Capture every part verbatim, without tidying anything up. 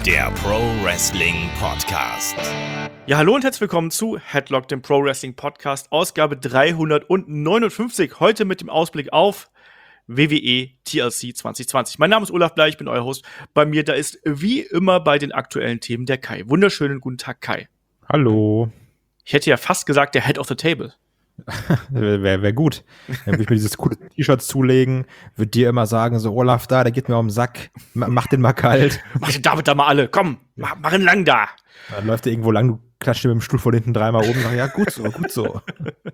der Pro Wrestling Podcast. Ja, hallo und herzlich willkommen zu Headlock, dem Pro Wrestling Podcast, Ausgabe dreihundertneunundfünfzig. Heute mit dem Ausblick auf W W E T L C zwanzig zwanzig. Mein Name ist Olaf Bleich, ich bin euer Host. Bei mir, da ist wie immer bei den aktuellen Themen der Kai. Wunderschönen guten Tag, Kai. Hallo. Ich hätte ja fast gesagt, der Head of the Table. Wäre wär gut. Dann würde ich mir dieses coole T-Shirt zulegen, würde dir immer sagen, so Olaf da, der geht mir um den Sack, mach den mal kalt. Mach den David da mal alle, komm, mach, mach ihn lang da. Dann läuft er irgendwo lang, du klatscht mit dem Stuhl von hinten dreimal oben und sagst, ja gut so, gut so.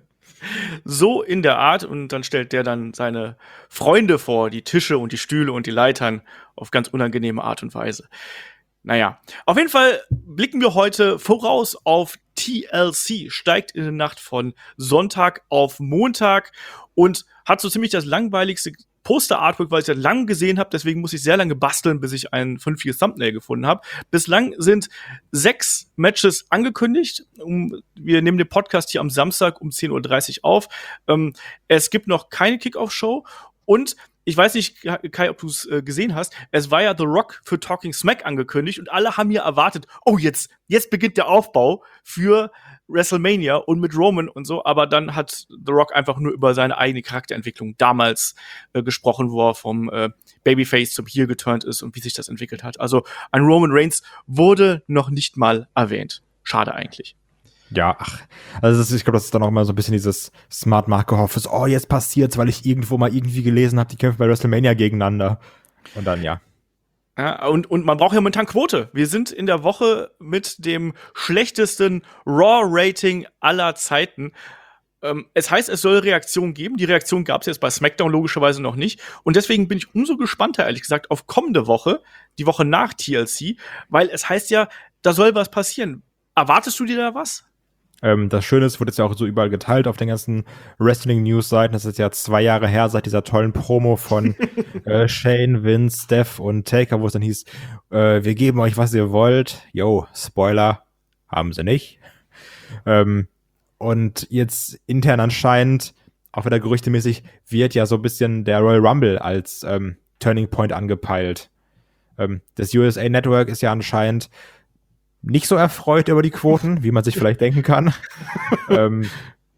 So in der Art, und dann stellt der dann seine Freunde vor, die Tische und die Stühle und die Leitern auf ganz unangenehme Art und Weise. Naja, auf jeden Fall blicken wir heute voraus auf T L C, steigt in der Nacht von Sonntag auf Montag und hat so ziemlich das langweiligste Poster-Artwork, weil ich das lang gesehen habe, deswegen muss ich sehr lange basteln, bis ich ein vernünftiges Thumbnail gefunden habe. Bislang sind sechs Matches angekündigt. Wir nehmen den Podcast hier am Samstag um zehn Uhr dreißig auf. Ähm, es gibt noch keine Kickoff-Show und ich weiß nicht, Kai, ob du es äh, gesehen hast, es war ja The Rock für Talking Smack angekündigt und alle haben hier erwartet, oh, jetzt, jetzt beginnt der Aufbau für WrestleMania und mit Roman und so, aber dann hat The Rock einfach nur über seine eigene Charakterentwicklung damals äh, gesprochen, wo er vom äh, Babyface zum Heel geturnt ist und wie sich das entwickelt hat. Also ein Roman Reigns wurde noch nicht mal erwähnt. Schade eigentlich. Ja, ach, also das ist, ich glaube, das ist dann auch immer so ein bisschen dieses Smart Markehoffes, oh, jetzt passiert's, weil ich irgendwo mal irgendwie gelesen habe, die kämpfen bei WrestleMania gegeneinander. Und dann, ja. Ja, und, und man braucht ja momentan Quote. Wir sind in der Woche mit dem schlechtesten Raw-Rating aller Zeiten. Ähm, es heißt, es soll Reaktionen geben. Die Reaktion gab es jetzt bei SmackDown logischerweise noch nicht. Und deswegen bin ich umso gespannter, ehrlich gesagt, auf kommende Woche, die Woche nach T L C, weil es heißt ja, da soll was passieren. Erwartest du dir da was? Ähm, das Schöne ist, wurde jetzt ja auch so überall geteilt auf den ganzen Wrestling-News-Seiten. Das ist ja zwei Jahre her seit dieser tollen Promo von äh, Shane, Vince, Steph und Taker, wo es dann hieß, äh, wir geben euch, was ihr wollt. Yo, Spoiler, haben sie nicht. Ähm, und jetzt intern anscheinend, auch wieder gerüchtemäßig, wird ja so ein bisschen der Royal Rumble als ähm, Turning Point angepeilt. Ähm, das U S A Network ist ja anscheinend nicht so erfreut über die Quoten, wie man sich vielleicht denken kann. ähm,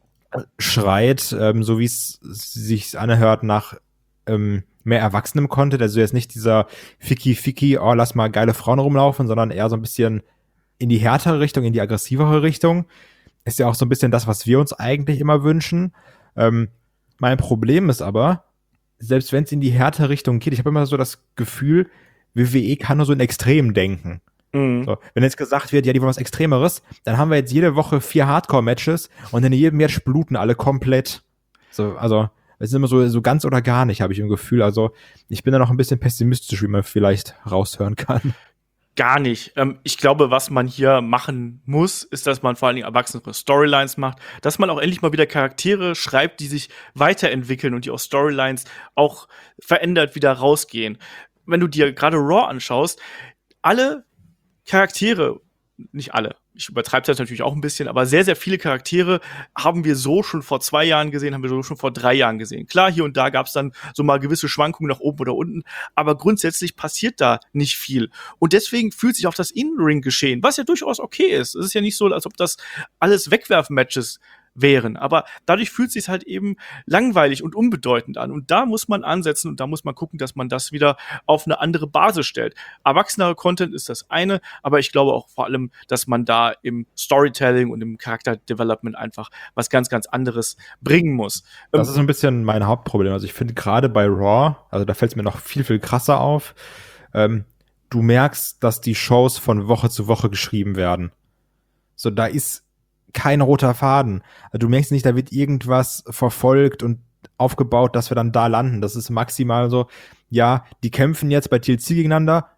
schreit, ähm, so wie es sich anhört, nach ähm, mehr erwachsenem Content. Also jetzt nicht dieser Ficky-Ficky, oh, lass mal geile Frauen rumlaufen, sondern eher so ein bisschen in die härtere Richtung, in die aggressivere Richtung. Ist ja auch so ein bisschen das, was wir uns eigentlich immer wünschen. Ähm, mein Problem ist aber, selbst wenn es in die härtere Richtung geht, ich habe immer so das Gefühl, W W E kann nur so in Extremen denken. Mhm. So, wenn jetzt gesagt wird, ja, die wollen was Extremeres, dann haben wir jetzt jede Woche vier Hardcore-Matches und in jedem Match bluten alle komplett. So, also, es ist immer so, so ganz oder gar nicht, habe ich im Gefühl. Also, ich bin da noch ein bisschen pessimistisch, wie man vielleicht raushören kann. Gar nicht. Ähm, ich glaube, was man hier machen muss, ist, dass man vor allen Dingen erwachsenere Storylines macht, dass man auch endlich mal wieder Charaktere schreibt, die sich weiterentwickeln und die aus Storylines auch verändert wieder rausgehen. Wenn du dir gerade Raw anschaust, alle Charaktere, nicht alle, ich übertreibe das natürlich auch ein bisschen, aber sehr, sehr viele Charaktere haben wir so schon vor zwei Jahren gesehen, haben wir so schon vor drei Jahren gesehen. Klar, hier und da gab es dann so mal gewisse Schwankungen nach oben oder unten, aber grundsätzlich passiert da nicht viel. Und deswegen fühlt sich auch das In-Ring-Geschehen, was ja durchaus okay ist. Es ist ja nicht so, als ob das alles Wegwerfen-Matches wären. Aber dadurch fühlt es sich halt eben langweilig und unbedeutend an. Und da muss man ansetzen und da muss man gucken, dass man das wieder auf eine andere Basis stellt. Erwachsener Content ist das eine, aber ich glaube auch vor allem, dass man da im Storytelling und im Charakterdevelopment einfach was ganz, ganz anderes bringen muss. Das ist so ein bisschen mein Hauptproblem. Also ich finde gerade bei Raw, also da fällt es mir noch viel, viel krasser auf, ähm, du merkst, dass die Shows von Woche zu Woche geschrieben werden. So, da ist kein roter Faden. Du merkst nicht, da wird irgendwas verfolgt und aufgebaut, dass wir dann da landen. Das ist maximal so, ja, die kämpfen jetzt bei T L C gegeneinander.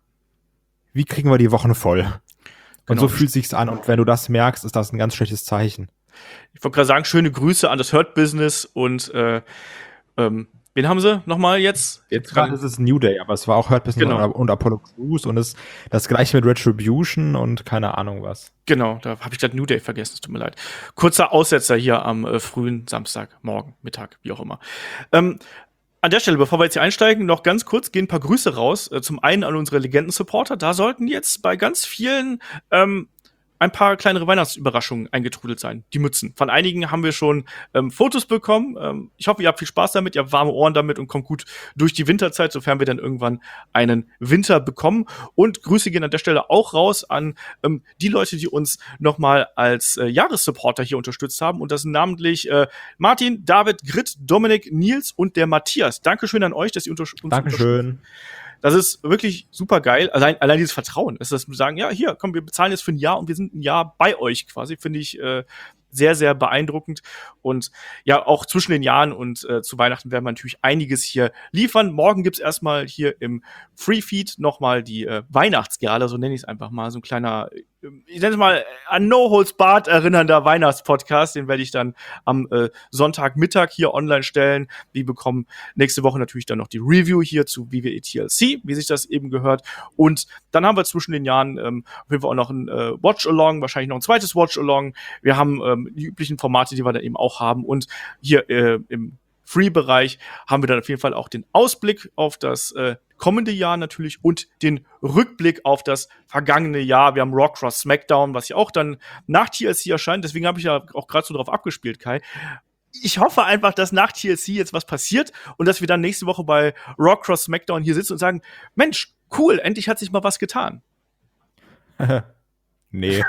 Wie kriegen wir die Wochen voll? Und genau. So fühlt sich's an. Und wenn du das merkst, ist das ein ganz schlechtes Zeichen. Ich wollte gerade sagen, schöne Grüße an das Hurt Business und äh, ähm, wen haben sie nochmal jetzt? Jetzt gerade ist es New Day, aber es war auch Hurt Business genau. und, und Apollo Crews und es, das gleiche mit Retribution und keine Ahnung was. Genau, da habe ich gerade New Day vergessen, es tut mir leid. Kurzer Aussetzer hier am äh, frühen Samstagmorgen, Mittag, wie auch immer. Ähm, An der Stelle, bevor wir jetzt hier einsteigen, noch ganz kurz gehen ein paar Grüße raus. Äh, zum einen an unsere Legenden-Supporter. Da sollten jetzt bei ganz vielen ähm, ein paar kleinere Weihnachtsüberraschungen eingetrudelt sein. Die Mützen. Von einigen haben wir schon ähm, Fotos bekommen. Ähm, ich hoffe, ihr habt viel Spaß damit, ihr habt warme Ohren damit und kommt gut durch die Winterzeit, sofern wir dann irgendwann einen Winter bekommen. Und Grüße gehen an der Stelle auch raus an ähm, die Leute, die uns nochmal als äh, Jahressupporter hier unterstützt haben. Und das sind namentlich äh, Martin, David, Grit, Dominik, Nils und der Matthias. Dankeschön an euch, dass ihr unter- uns Dankeschön. unterstützt. Das ist wirklich super geil. Allein, allein dieses Vertrauen, ist das, wir sagen, ja, hier, komm, wir bezahlen jetzt für ein Jahr und wir sind ein Jahr bei euch quasi, finde ich äh, sehr, sehr beeindruckend. Und ja, auch zwischen den Jahren und äh, zu Weihnachten werden wir natürlich einiges hier liefern. Morgen gibt's erstmal hier im Free-Feed nochmal die äh, Weihnachtsgala, so nenne ich es einfach mal, so ein kleiner, ich nenne es mal, an No Holds Barred erinnernder Weihnachtspodcast. Den werde ich dann am äh, Sonntagmittag hier online stellen. Wir bekommen nächste Woche natürlich dann noch die Review hier zu W W E T L C, wie sich das eben gehört. Und dann haben wir zwischen den Jahren ähm, auf jeden Fall auch noch ein äh, Watch-Along, wahrscheinlich noch ein zweites Watch-Along. Wir haben ähm, die üblichen Formate, die wir dann eben auch haben. Und hier äh, im Free-Bereich haben wir dann auf jeden Fall auch den Ausblick auf das äh, kommende Jahr natürlich und den Rückblick auf das vergangene Jahr. Wir haben Raw Cross SmackDown, was ja auch dann nach T L C erscheint. Deswegen habe ich ja auch gerade so drauf abgespielt, Kai. Ich hoffe einfach, dass nach T L C jetzt was passiert und dass wir dann nächste Woche bei Raw Cross SmackDown hier sitzen und sagen, Mensch, cool, endlich hat sich mal was getan. Nee.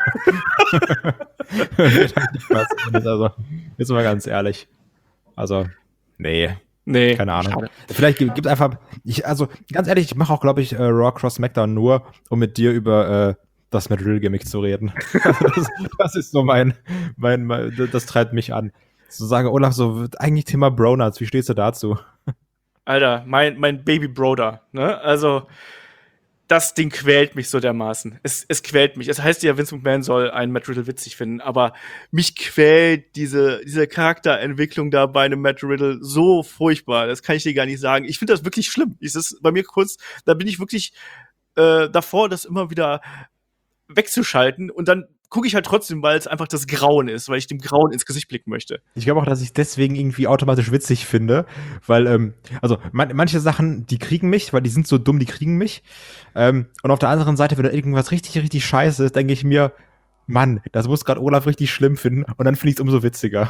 Also, jetzt mal ganz ehrlich. Also, nee. Nee. Keine Ahnung. Schade. Vielleicht gibt, gibt einfach, ich, also ganz ehrlich, ich mache auch, glaube ich, äh, Raw Cross SmackDown nur, um mit dir über äh, das Matt Riddle-Gimmick zu reden. das, das ist so mein, mein, mein, das treibt mich an. Zu sagen, Olaf, so eigentlich Thema Bronats, wie stehst du dazu? Alter, mein, mein Baby Broder, ne? Also, das Ding quält mich so dermaßen. Es, es quält mich. Es heißt ja, Vince McMahon soll einen Matt Riddle witzig finden, aber mich quält diese, diese Charakterentwicklung da bei einem Matt Riddle so furchtbar. Das kann ich dir gar nicht sagen. Ich finde das wirklich schlimm. Es ist bei mir kurz, da bin ich wirklich äh, davor, das immer wieder wegzuschalten und dann gucke ich halt trotzdem, weil es einfach das Grauen ist, weil ich dem Grauen ins Gesicht blicken möchte. Ich glaube auch, dass ich deswegen irgendwie automatisch witzig finde, weil, ähm, also man, manche Sachen, die kriegen mich, weil die sind so dumm, die kriegen mich. Ähm, und auf der anderen Seite, wenn da irgendwas richtig, richtig scheiße ist, denke ich mir, Mann, das muss gerade Olaf richtig schlimm finden und dann finde ich es umso witziger.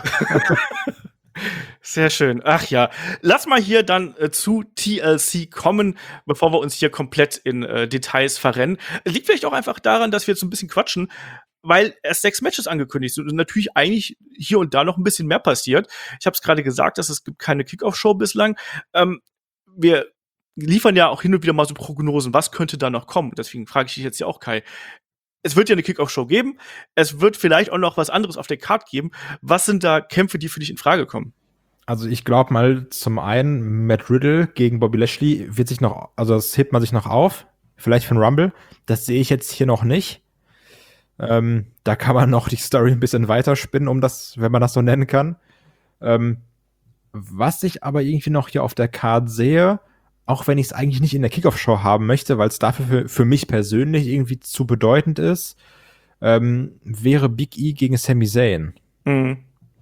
Sehr schön. Ach ja. Lass mal hier dann äh, zu T L C kommen, bevor wir uns hier komplett in äh, Details verrennen. Liegt vielleicht auch einfach daran, dass wir jetzt so ein bisschen quatschen, weil erst sechs Matches angekündigt sind und natürlich eigentlich hier und da noch ein bisschen mehr passiert. Ich habe es gerade gesagt, dass es gibt keine Kickoff-Show bislang. Ähm, wir liefern ja auch hin und wieder mal so Prognosen, was könnte da noch kommen. Deswegen frage ich dich jetzt ja auch, Kai. Es wird ja eine Kickoff-Show geben. Es wird vielleicht auch noch was anderes auf der Card geben. Was sind da Kämpfe, die für dich in Frage kommen? Also ich glaube mal, zum einen Matt Riddle gegen Bobby Lashley wird sich noch, also das hebt man sich noch auf. Vielleicht für ein Rumble. Das sehe ich jetzt hier noch nicht. Ähm, da kann man noch die Story ein bisschen weiterspinnen, um das, wenn man das so nennen kann. Ähm, was ich aber irgendwie noch hier auf der Card sehe, auch wenn ich es eigentlich nicht in der Kickoff-Show haben möchte, weil es dafür für, für mich persönlich irgendwie zu bedeutend ist, ähm, wäre Big E gegen Sami Zayn. Mhm.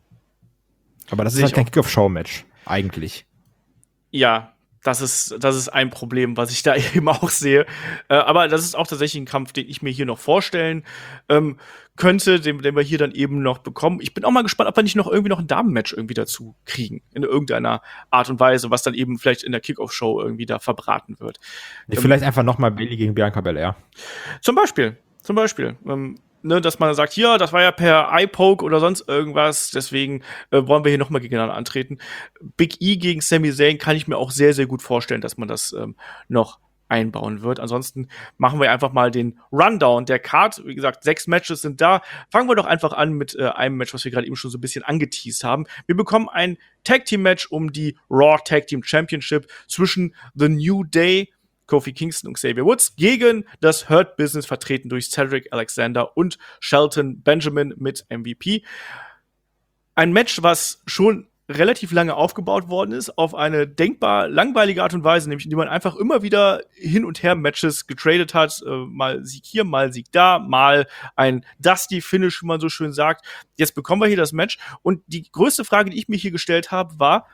Aber das Sehe ist ich halt kein auch. Kickoff-Show-Match, eigentlich. Ja, das ist, das ist ein Problem, was ich da eben auch sehe. Äh, aber das ist auch tatsächlich ein Kampf, den ich mir hier noch vorstellen ähm, könnte, den, den wir hier dann eben noch bekommen. Ich bin auch mal gespannt, ob wir nicht noch irgendwie noch ein Damenmatch irgendwie dazu kriegen. In irgendeiner Art und Weise, was dann eben vielleicht in der Kickoff-Show irgendwie da verbraten wird. Nee, vielleicht einfach noch mal Bayley gegen Bianca Belair. Zum Beispiel, zum Beispiel. Ähm, ne, dass man sagt, ja, das war ja per Eye-Poke oder sonst irgendwas, deswegen äh, wollen wir hier nochmal gegeneinander antreten. Big E gegen Sami Zayn kann ich mir auch sehr, sehr gut vorstellen, dass man das ähm, noch einbauen wird. Ansonsten machen wir einfach mal den Rundown der Card. Wie gesagt, sechs Matches sind da. Fangen wir doch einfach an mit äh, einem Match, was wir gerade eben schon so ein bisschen angeteased haben. Wir bekommen ein Tag-Team-Match um die Raw Tag-Team Championship zwischen The New Day, Kofi Kingston und Xavier Woods gegen das Hurt Business, vertreten durch Cedric Alexander und Shelton Benjamin mit M V P. Ein Match, was schon relativ lange aufgebaut worden ist, auf eine denkbar langweilige Art und Weise, nämlich indem man einfach immer wieder hin und her Matches getradet hat, äh, mal Sieg hier, mal Sieg da, mal ein Dusty-Finish, wie man so schön sagt. Jetzt bekommen wir hier das Match und die größte Frage, die ich mir hier gestellt habe, war,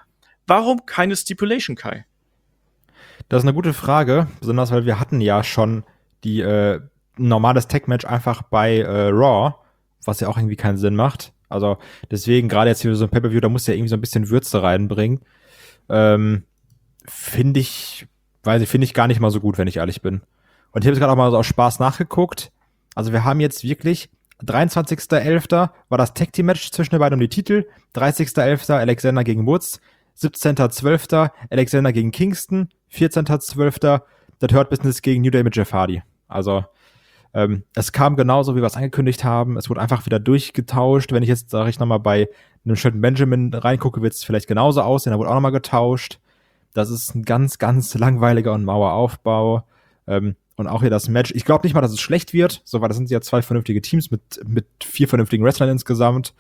Warum keine Stipulation, Kai? Das ist eine gute Frage, besonders weil wir hatten ja schon die äh, ein normales Tag-Match einfach bei äh, Raw, was ja auch irgendwie keinen Sinn macht. Also deswegen, gerade jetzt hier so ein Pay-Per-View, da muss ja irgendwie so ein bisschen Würze reinbringen. Ähm, finde ich, weiß ich, finde ich gar nicht mal so gut, wenn ich ehrlich bin. Und ich habe jetzt gerade auch mal so aus Spaß nachgeguckt. Also wir haben jetzt wirklich dreiundzwanzigster elfter war das Tag-Team-Match zwischen den beiden um die Titel. dreißigster elfter Alexander gegen Woods. siebzehnter zwölfter Alexander gegen Kingston. vierzehnter zwölfter das Hurt Business gegen New Day mit Jeff Hardy. Also ähm, es kam genauso, wie wir es angekündigt haben. Es wurde einfach wieder durchgetauscht. Wenn ich jetzt, sage ich nochmal, bei einem Shelton Benjamin reingucke, wird es vielleicht genauso aussehen. Da wurde auch nochmal getauscht. Das ist ein ganz, ganz langweiliger und mauer Aufbau. Ähm, und auch hier das Match. Ich glaube nicht mal, dass es schlecht wird, so, weil das sind ja zwei vernünftige Teams mit, mit vier vernünftigen Wrestlern insgesamt.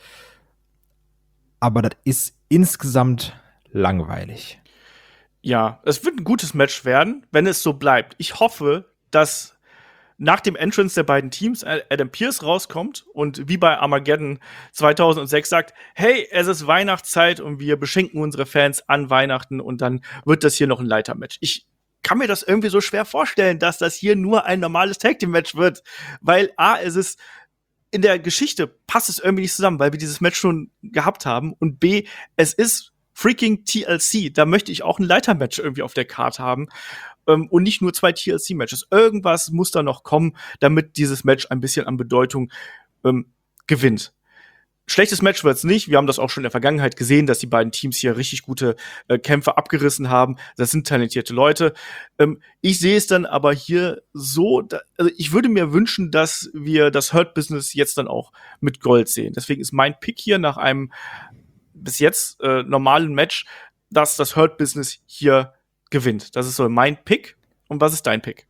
Aber das ist insgesamt langweilig. Ja, es wird ein gutes Match werden, wenn es so bleibt. Ich hoffe, dass nach dem Entrance der beiden Teams Adam Pearce rauskommt und wie bei Armageddon zweitausendsechs sagt, hey, es ist Weihnachtszeit und wir beschenken unsere Fans an Weihnachten und dann wird das hier noch ein Leitermatch. Ich kann mir das irgendwie so schwer vorstellen, dass das hier nur ein normales Tag-Team-Match wird, weil A, es ist in der Geschichte passt es irgendwie nicht zusammen, weil wir dieses Match schon gehabt haben und B, es ist freaking T L C, da möchte ich auch ein Leitermatch irgendwie auf der Karte haben. Um, und nicht nur zwei T L C-Matches. Irgendwas muss da noch kommen, damit dieses Match ein bisschen an Bedeutung ähm, gewinnt. Schlechtes Match wird's nicht. Wir haben das auch schon in der Vergangenheit gesehen, dass die beiden Teams hier richtig gute äh, Kämpfe abgerissen haben. Das sind talentierte Leute. Ähm, ich sehe es dann aber hier so, da, also ich würde mir wünschen, dass wir das Hurt Business jetzt dann auch mit Gold sehen. Deswegen ist mein Pick hier nach einem bis jetzt äh, normalen Match, dass das Hurt Business hier gewinnt. Das ist so mein Pick. Und was ist dein Pick?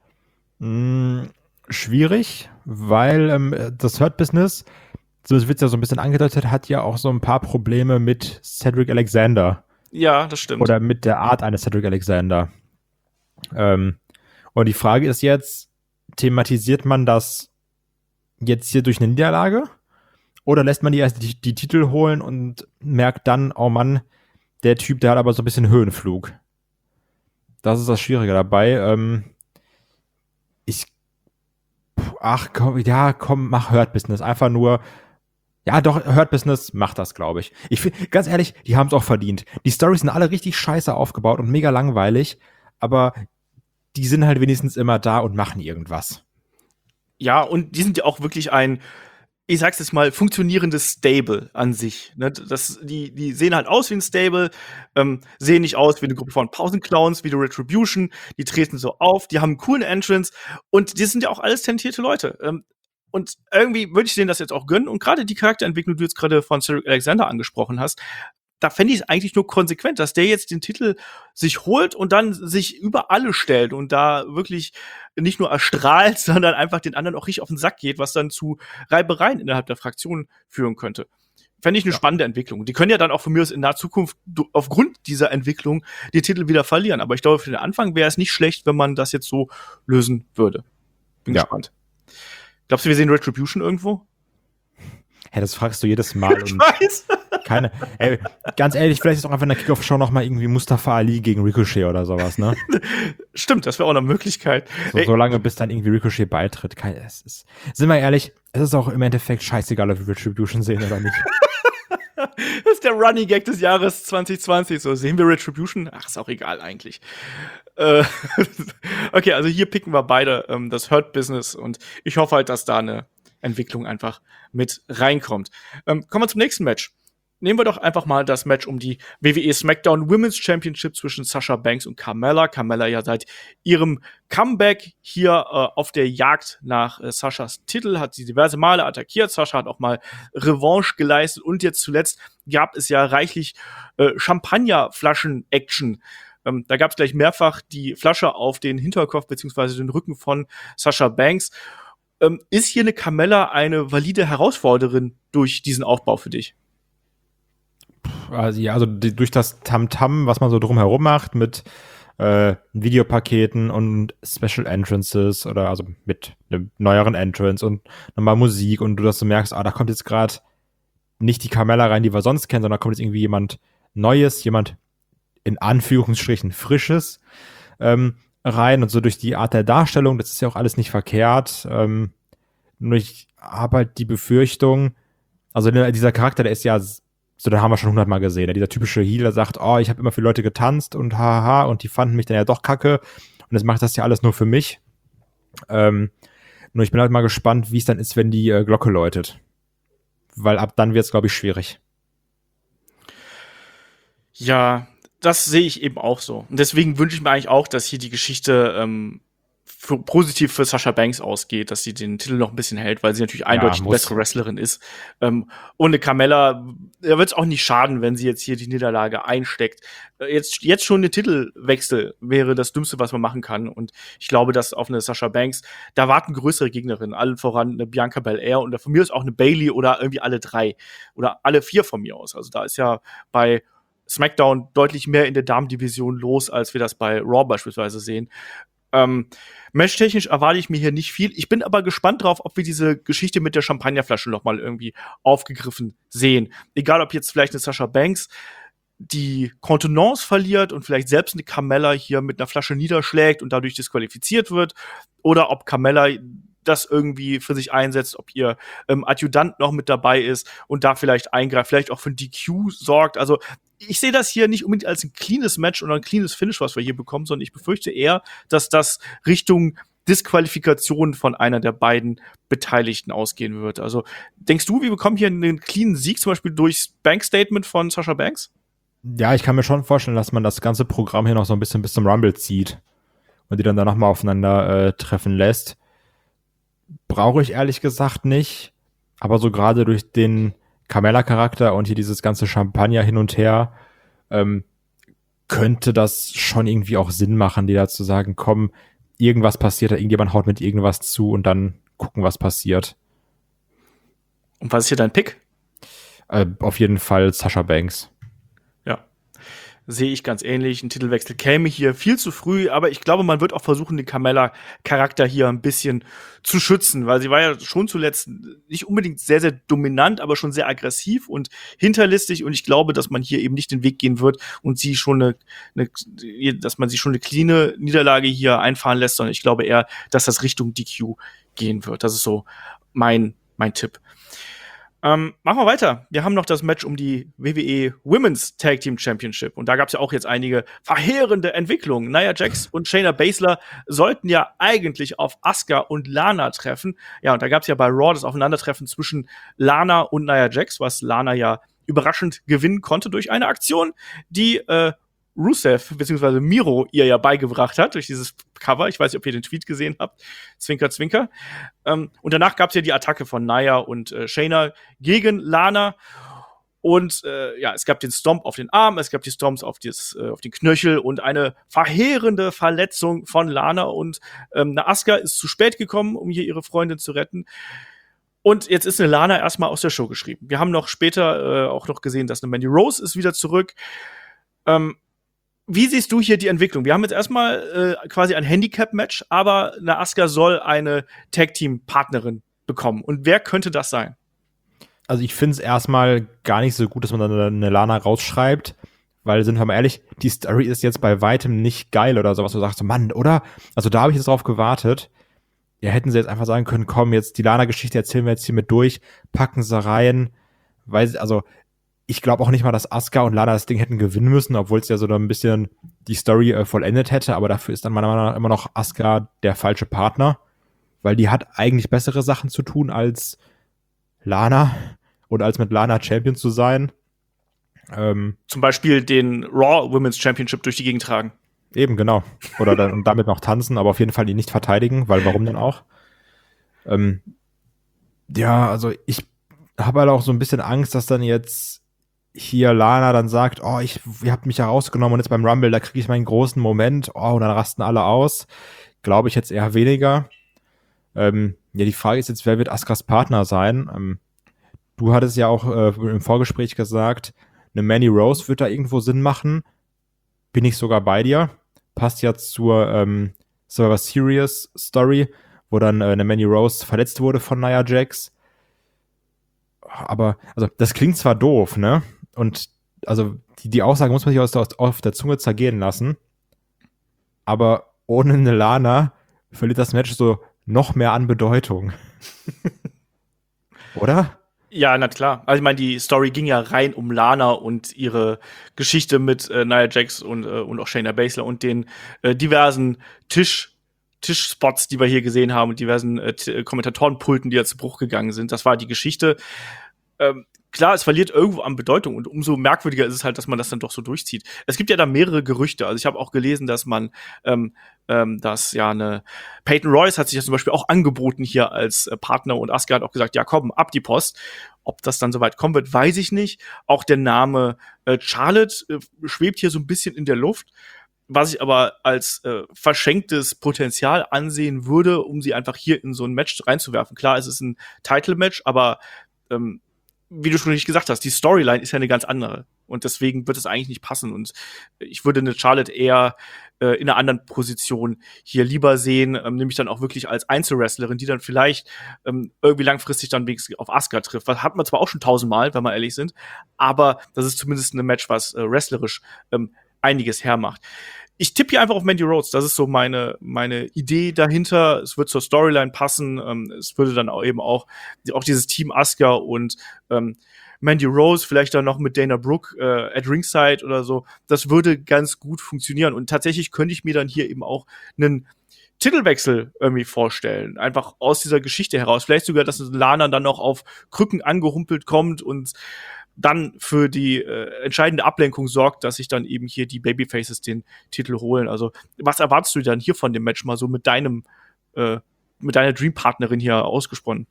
Mm, schwierig, weil ähm, das Hurt Business, so wird es ja so ein bisschen angedeutet, hat ja auch so ein paar Probleme mit Cedric Alexander. Ja, das stimmt. Oder mit der Art eines Cedric Alexander. Ähm, und die Frage ist jetzt, thematisiert man das jetzt hier durch eine Niederlage? Oder lässt man die erst die, die Titel holen und merkt dann, oh Mann, der Typ, der hat aber so ein bisschen Höhenflug. Das ist das Schwierige dabei. Ähm, ich, ach komm, ja, komm, mach Hurt Business. Einfach nur, ja, doch, Hurt Business macht das, glaube ich. Ich finde, ganz ehrlich, die haben es auch verdient. Die Storys sind alle richtig scheiße aufgebaut und mega langweilig, aber die sind halt wenigstens immer da und machen irgendwas. Ja, und die sind ja auch wirklich ein, ich sag's jetzt mal, funktionierendes Stable an sich. Ne? Das, die, die sehen halt aus wie ein Stable, ähm, sehen nicht aus wie eine Gruppe von Pausenclowns, wie die Retribution. Die treten so auf, die haben einen coolen Entrance und die sind ja auch alles talentierte Leute. Ähm, und irgendwie würde ich denen das jetzt auch gönnen. Und gerade die Charakterentwicklung, die du jetzt gerade von Cedric Alexander angesprochen hast, da fände ich es eigentlich nur konsequent, dass der jetzt den Titel sich holt und dann sich über alle stellt und da wirklich nicht nur erstrahlt, sondern einfach den anderen auch richtig auf den Sack geht, was dann zu Reibereien innerhalb der Fraktion führen könnte. Fände ich eine ja. spannende Entwicklung. Die können ja dann auch von mir aus in naher Zukunft aufgrund dieser Entwicklung die Titel wieder verlieren. Aber ich glaube, für den Anfang wäre es nicht schlecht, wenn man das jetzt so lösen würde. Bin ja. gespannt. Glaubst du, wir sehen Retribution irgendwo? Hä, das fragst du jedes Mal. Ich weiß. Keine, ey, ganz ehrlich, vielleicht ist auch einfach in der Kickoff-Show noch mal irgendwie Mustafa Ali gegen Ricochet oder sowas, ne? Stimmt, das wäre auch eine Möglichkeit. So, so lange, bis dann irgendwie Ricochet beitritt. Kein, es ist, sind wir ehrlich, es ist auch im Endeffekt scheißegal, ob wir Retribution sehen oder nicht. Das ist der Running Gag des Jahres zwanzig zwanzig. So, sehen wir Retribution? Ach, ist auch egal eigentlich. Äh, okay, also hier picken wir beide ähm, das Hurt Business und ich hoffe halt, dass da eine Entwicklung einfach mit reinkommt. Ähm, kommen wir zum nächsten Match. Nehmen wir doch einfach mal das Match um die W W E SmackDown Women's Championship zwischen Sasha Banks und Carmella. Carmella ja seit ihrem Comeback hier äh, auf der Jagd nach äh, Sashas Titel, hat sie diverse Male attackiert. Sasha hat auch mal Revanche geleistet und jetzt zuletzt gab es ja reichlich äh, Champagnerflaschen-Action. Ähm, da gab es gleich mehrfach die Flasche auf den Hinterkopf beziehungsweise den Rücken von Sasha Banks. Ähm, ist hier eine Carmella eine valide Herausforderin durch diesen Aufbau für dich? Also, ja, also die, durch das Tamtam, was man so drumherum macht mit äh, Videopaketen und Special Entrances oder also mit einem neueren Entrance und nochmal Musik und du dass du merkst, ah, da kommt jetzt gerade nicht die Carmella rein, die wir sonst kennen, sondern da kommt jetzt irgendwie jemand Neues, jemand in Anführungsstrichen Frisches ähm, rein und so durch die Art der Darstellung, das ist ja auch alles nicht verkehrt. Ähm, nur ich habe halt die Befürchtung, also dieser Charakter, der ist ja, so, den haben wir schon hundertmal gesehen, der dieser typische Heel, der sagt, oh, ich habe immer für Leute getanzt und haha, und die fanden mich dann ja doch kacke und jetzt macht das ja alles nur für mich. Ähm, nur ich bin halt mal gespannt, wie es dann ist, wenn die äh, Glocke läutet. Weil ab dann wird es, glaube ich, schwierig. Ja, das sehe ich eben auch so. Und deswegen wünsche ich mir eigentlich auch, dass hier die Geschichte ähm, für, positiv für Sasha Banks ausgeht, dass sie den Titel noch ein bisschen hält, weil sie natürlich eindeutig muss. die bessere Wrestlerin ist. Ähm, ohne Carmella da wird es auch nicht schaden, wenn sie jetzt hier die Niederlage einsteckt. Äh, jetzt, jetzt schon ein Titelwechsel wäre das Dümmste, was man machen kann. Und ich glaube, dass auf eine Sasha Banks, da warten größere Gegnerinnen, allen voran eine Bianca Belair und von mir ist auch eine Bayley oder irgendwie alle drei oder alle vier von mir aus. Also da ist ja bei SmackDown deutlich mehr in der Damendivision los, als wir das bei Raw beispielsweise sehen. Ähm, Matchtechnisch erwarte ich mir hier nicht viel. Ich bin aber gespannt drauf, ob wir diese Geschichte mit der Champagnerflasche noch mal irgendwie aufgegriffen sehen. Egal, ob jetzt vielleicht eine Sasha Banks die Kontenance verliert und vielleicht selbst eine Carmella hier mit einer Flasche niederschlägt und dadurch disqualifiziert wird, oder ob Carmella das irgendwie für sich einsetzt, ob ihr ähm, Adjutant noch mit dabei ist und da vielleicht eingreift, vielleicht auch für ein D Q sorgt. Also ich sehe das hier nicht unbedingt als ein cleanes Match oder ein cleanes Finish, was wir hier bekommen, sondern ich befürchte eher, dass das Richtung Disqualifikation von einer der beiden Beteiligten ausgehen wird. Also denkst du, wir bekommen hier einen cleanen Sieg, zum Beispiel durchs Bank-Statement von Sasha Banks? Ja, ich kann mir schon vorstellen, dass man das ganze Programm hier noch so ein bisschen bis zum Rumble zieht und die dann danach mal aufeinander äh, treffen lässt. Brauche ich ehrlich gesagt nicht, aber so gerade durch den Carmella-Charakter und hier dieses ganze Champagner hin und her, ähm, könnte das schon irgendwie auch Sinn machen, die da zu sagen, komm, irgendwas passiert, da irgendjemand haut mit irgendwas zu und dann gucken, was passiert. Und was ist hier dein Pick? Äh, auf jeden Fall Sasha Banks. Ja, sehe ich ganz ähnlich. Ein Titelwechsel käme hier viel zu früh, aber ich glaube, man wird auch versuchen, den Carmella-Charakter hier ein bisschen zu schützen, weil sie war ja schon zuletzt nicht unbedingt sehr, sehr dominant, aber schon sehr aggressiv und hinterlistig und ich glaube, dass man hier eben nicht den Weg gehen wird und sie schon eine, eine dass man sie schon eine cleane Niederlage hier einfahren lässt, sondern ich glaube eher, dass das Richtung D Q gehen wird. Das ist so mein, mein Tipp. Ähm, machen wir weiter. Wir haben noch das Match um die W W E Women's Tag Team Championship. Und da gab es ja auch jetzt einige verheerende Entwicklungen. Nia Jax und Shayna Baszler sollten ja eigentlich auf Asuka und Lana treffen. Ja, und da gab es ja bei Raw das Aufeinandertreffen zwischen Lana und Nia Jax, was Lana ja überraschend gewinnen konnte durch eine Aktion, die äh, Rusev bzw. Miro ihr ja beigebracht hat durch dieses Cover. Ich weiß nicht, ob ihr den Tweet gesehen habt. Zwinker, zwinker. Ähm, und danach gab es ja die Attacke von Nia und äh, Shayna gegen Lana. Und äh, ja, es gab den Stomp auf den Arm, es gab die Stomps auf, das, äh, auf den Knöchel und eine verheerende Verletzung von Lana. Und ähm, eine Asuka ist zu spät gekommen, um hier ihre Freundin zu retten. Und jetzt ist eine Lana erstmal aus der Show geschrieben. Wir haben noch später äh, auch noch gesehen, dass eine Mandy Rose ist wieder zurück. Ähm, Wie siehst du hier die Entwicklung? Wir haben jetzt erstmal äh, quasi ein Handicap-Match, aber eine Asuka soll eine Tag-Team-Partnerin bekommen. Und wer könnte das sein? Also ich finde es erstmal gar nicht so gut, dass man dann eine Lana rausschreibt, weil, sind wir mal ehrlich, die Story ist jetzt bei weitem nicht geil oder sowas. Du sagst so, Mann, oder? Also da habe ich jetzt drauf gewartet. Ja, hätten sie jetzt einfach sagen können, komm, jetzt die Lana-Geschichte erzählen wir jetzt hier mit durch, packen sie rein, weil sie, also ich glaube auch nicht mal, dass Asuka und Lana das Ding hätten gewinnen müssen, obwohl es ja so ein bisschen die Story äh, vollendet hätte, aber dafür ist dann meiner Meinung nach immer noch Asuka der falsche Partner, weil die hat eigentlich bessere Sachen zu tun, als Lana und als mit Lana Champion zu sein. Ähm, Zum Beispiel den Raw Women's Championship durch die Gegend tragen. Eben, genau. Oder dann, und damit noch tanzen, aber auf jeden Fall die nicht verteidigen, weil warum denn auch? Ähm, ja, also ich habe halt auch so ein bisschen Angst, dass dann jetzt hier Lana dann sagt, oh, ich, ihr habt mich ja rausgenommen und jetzt beim Rumble, da kriege ich meinen großen Moment, oh, und dann rasten alle aus. Glaube ich jetzt eher weniger. Ähm, ja, die Frage ist jetzt, wer wird Askas Partner sein? Ähm, du hattest ja auch äh, im Vorgespräch gesagt, eine Mandy Rose wird da irgendwo Sinn machen. Bin ich sogar bei dir. Passt ja zur ähm, Survivor Series Story, wo dann äh, eine Mandy Rose verletzt wurde von Nia Jax. Aber, also, das klingt zwar doof, ne? Und also die, die Aussage muss man sich aus der, auf der Zunge zergehen lassen, aber ohne eine Lana verliert das Match so noch mehr an Bedeutung. Oder? Ja, na klar. Also ich meine, die Story ging ja rein um Lana und ihre Geschichte mit äh, Nia Jax und, äh, und auch Shayna Baszler und den äh, diversen Tisch Tischspots, die wir hier gesehen haben und diversen äh, T- Kommentatorenpulten, die ja zu Bruch gegangen sind. Das war die Geschichte. Ähm, klar, es verliert irgendwo an Bedeutung und umso merkwürdiger ist es halt, dass man das dann doch so durchzieht. Es gibt ja da mehrere Gerüchte. Also ich habe auch gelesen, dass man, ähm, ähm, dass ja eine Peyton Royce hat sich ja zum Beispiel auch angeboten hier als äh, Partner und Asuka hat auch gesagt, ja komm, ab die Post. Ob das dann soweit kommen wird, weiß ich nicht. Auch der Name äh, Charlotte äh, schwebt hier so ein bisschen in der Luft. Was ich aber als äh, verschenktes Potenzial ansehen würde, um sie einfach hier in so ein Match reinzuwerfen. Klar, es ist ein Title-Match, aber ähm, wie du schon richtig gesagt hast, die Storyline ist ja eine ganz andere. Und deswegen wird es eigentlich nicht passen. Und ich würde eine Charlotte eher äh, in einer anderen Position hier lieber sehen, ähm, nämlich dann auch wirklich als Einzelwrestlerin, die dann vielleicht ähm, irgendwie langfristig dann wenigstens auf Asuka trifft. Das hat man zwar auch schon tausendmal, wenn wir ehrlich sind, aber das ist zumindest ein Match, was äh, wrestlerisch ähm, einiges hermacht. Ich tippe hier einfach auf Mandy Rhodes. Das ist so meine, meine Idee dahinter. Es wird zur Storyline passen. Ähm, es würde dann auch eben auch, auch dieses Team Asuka und ähm, Mandy Rose, vielleicht dann noch mit Dana Brooke äh, at Ringside oder so. Das würde ganz gut funktionieren. Und tatsächlich könnte ich mir dann hier eben auch einen Titelwechsel irgendwie vorstellen. Einfach aus dieser Geschichte heraus. Vielleicht sogar, dass Lana dann noch auf Krücken angehumpelt kommt und dann für die äh, entscheidende Ablenkung sorgt, dass sich dann eben hier die Babyfaces den Titel holen. Also, was erwartest du dann hier von dem Match mal so mit deinem, äh, mit deiner Dreampartnerin hier ausgesponnen?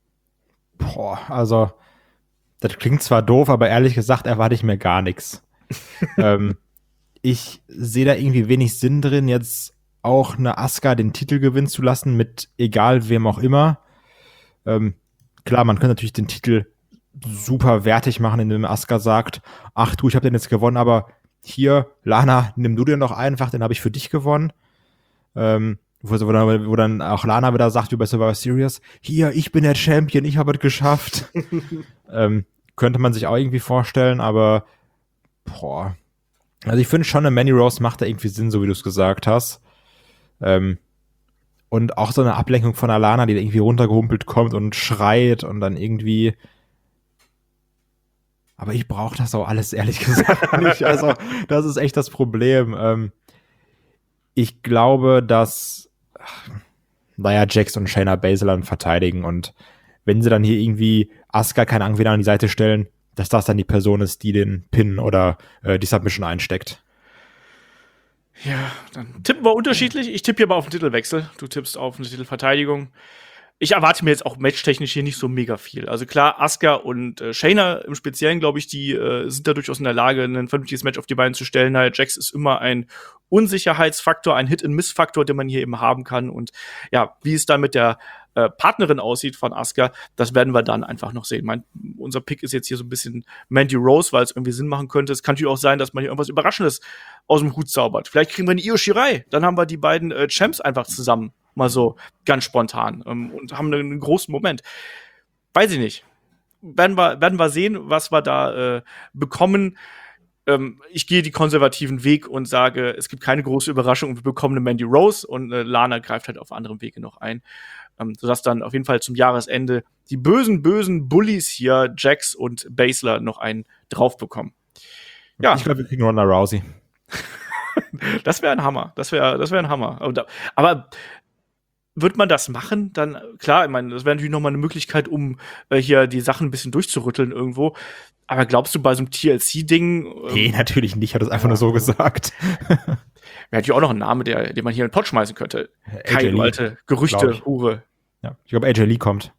Boah, also, das klingt zwar doof, aber ehrlich gesagt erwarte ich mir gar nichts. ähm, ich sehe da irgendwie wenig Sinn drin, jetzt auch eine Asuka den Titel gewinnen zu lassen, mit egal wem auch immer. Ähm, klar, man könnte natürlich den Titel super wertig machen, indem Asuka sagt, ach du, ich habe den jetzt gewonnen, aber hier, Lana, nimm du den doch einfach, den habe ich für dich gewonnen. Ähm, wo, wo, dann, wo dann auch Lana wieder sagt, wie bei Survivor Series, hier, ich bin der Champion, ich habe es geschafft. ähm, könnte man sich auch irgendwie vorstellen, aber boah. Also ich finde schon, eine Mandy Rose macht da irgendwie Sinn, so wie du es gesagt hast. Ähm, und auch so eine Ablenkung von Alana, die da irgendwie runtergehumpelt kommt und schreit und dann irgendwie. Aber ich brauche das auch alles, ehrlich gesagt, nicht. Also, das ist echt das Problem. Ähm, ich glaube, dass, naja, Jax und Shayna Baszler verteidigen und wenn sie dann hier irgendwie Asuka keine Angst wieder an die Seite stellen, dass das dann die Person ist, die den Pin oder äh, die Submission einsteckt. Ja, dann tippen wir unterschiedlich. Ich tippe hier aber auf den Titelwechsel. Du tippst auf eine Titelverteidigung. Ich erwarte mir jetzt auch matchtechnisch hier nicht so mega viel. Also klar, Asuka und äh, Shayna im Speziellen, glaube ich, die äh, sind da durchaus in der Lage, ein vernünftiges Match auf die Beine zu stellen. Nia Jax ist immer ein Unsicherheitsfaktor, ein Hit-and-Miss-Faktor, den man hier eben haben kann. Und ja, wie es dann mit der äh, Partnerin aussieht von Asuka, das werden wir dann einfach noch sehen. Mein, unser Pick ist jetzt hier so ein bisschen Mandy Rose, weil es irgendwie Sinn machen könnte. Es kann natürlich auch sein, dass man hier irgendwas Überraschendes aus dem Hut zaubert. Vielleicht kriegen wir eine Io Shirai. Dann haben wir die beiden äh, Champs einfach zusammen. Mal so ganz spontan ähm, und haben einen, einen großen Moment. Weiß ich nicht. Werden wir, werden wir sehen, was wir da äh, bekommen. Ähm, ich gehe die konservativen Weg und sage, es gibt keine große Überraschung und wir bekommen eine Mandy Rose und äh, Lana greift halt auf anderem Wege noch ein. Ähm, sodass dann auf jeden Fall zum Jahresende die bösen, bösen Bullies hier, Jax und Baszler, noch einen drauf bekommen. Ja. Ich glaube, wir kriegen Ronda Rousey. Das wäre ein Hammer. Das wäre das wär ein Hammer. Aber, da, aber wird man das machen? Dann, klar, ich meine, das wäre natürlich noch mal eine Möglichkeit, um äh, hier die Sachen ein bisschen durchzurütteln irgendwo. Aber glaubst du, bei so einem T L C-Ding? Ähm, nee, natürlich nicht. Ich habe das einfach ja. nur so gesagt. Wäre natürlich auch noch ein Name, der, den man hier in den Pott schmeißen könnte. Keine alte Gerüchte, Hure. Ja, ich glaube, A J Lee kommt.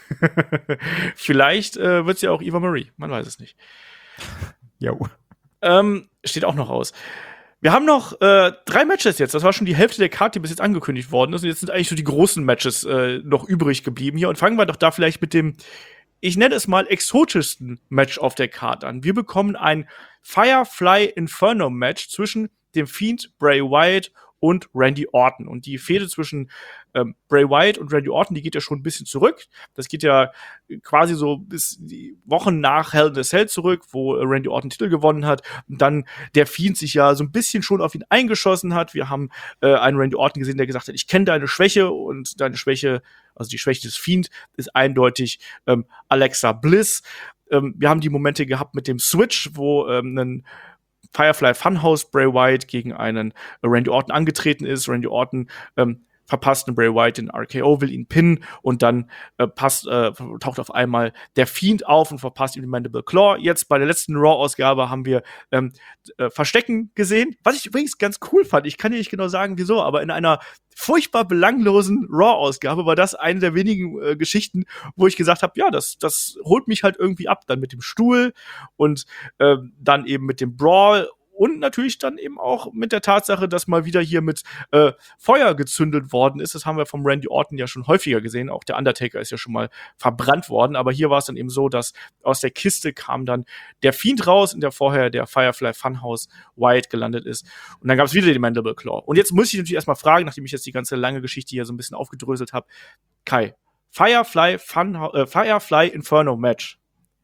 Vielleicht äh, wird es ja auch Eva Marie. Man weiß es nicht. Jo. Ähm, steht auch noch aus. Wir haben noch äh, drei Matches jetzt. Das war schon die Hälfte der Karte, die bis jetzt angekündigt worden ist. Und jetzt sind eigentlich so die großen Matches äh, noch übrig geblieben hier. Und fangen wir doch da vielleicht mit dem, ich nenne es mal, exotischsten Match auf der Karte an. Wir bekommen ein Firefly Inferno Match zwischen dem Fiend Bray Wyatt und Randy Orton. Und die Fehde zwischen ähm, Bray Wyatt und Randy Orton, die geht ja schon ein bisschen zurück. Das geht ja quasi so bis die Wochen nach Hell in a Cell zurück, wo äh, Randy Orton Titel gewonnen hat und dann der Fiend sich ja so ein bisschen schon auf ihn eingeschossen hat. Wir haben äh, einen Randy Orton gesehen, der gesagt hat, ich kenne deine Schwäche und deine Schwäche, also die Schwäche des Fiend, ist eindeutig ähm, Alexa Bliss. Ähm, wir haben die Momente gehabt mit dem Switch, wo ähm, ein Firefly Funhouse Bray Wyatt gegen einen äh, Randy Orton angetreten ist. Randy Orton ähm, verpasst einen Bray Wyatt in R K O, will ihn pinnen und dann äh, passt, äh, taucht auf einmal der Fiend auf und verpasst ihm den Mandible Claw. Jetzt bei der letzten Raw-Ausgabe haben wir ähm, äh, Verstecken gesehen, was ich übrigens ganz cool fand. Ich kann dir nicht genau sagen, wieso, aber in einer furchtbar belanglosen Raw-Ausgabe war das eine der wenigen äh, Geschichten, wo ich gesagt habe, ja, das, das holt mich halt irgendwie ab. Dann mit dem Stuhl und äh, dann eben mit dem Brawl und natürlich dann eben auch mit der Tatsache, dass mal wieder hier mit äh, Feuer gezündet worden ist. Das haben wir vom Randy Orton ja schon häufiger gesehen. Auch der Undertaker ist ja schon mal verbrannt worden. Aber hier war es dann eben so, dass aus der Kiste kam dann der Fiend raus, in der vorher der Firefly Funhouse Wyatt gelandet ist. Und dann gab es wieder den Mandible Claw. Und jetzt muss ich natürlich erstmal fragen, nachdem ich jetzt die ganze lange Geschichte hier so ein bisschen aufgedröselt habe. Kai, Firefly Funhouse, äh, Firefly Inferno Match.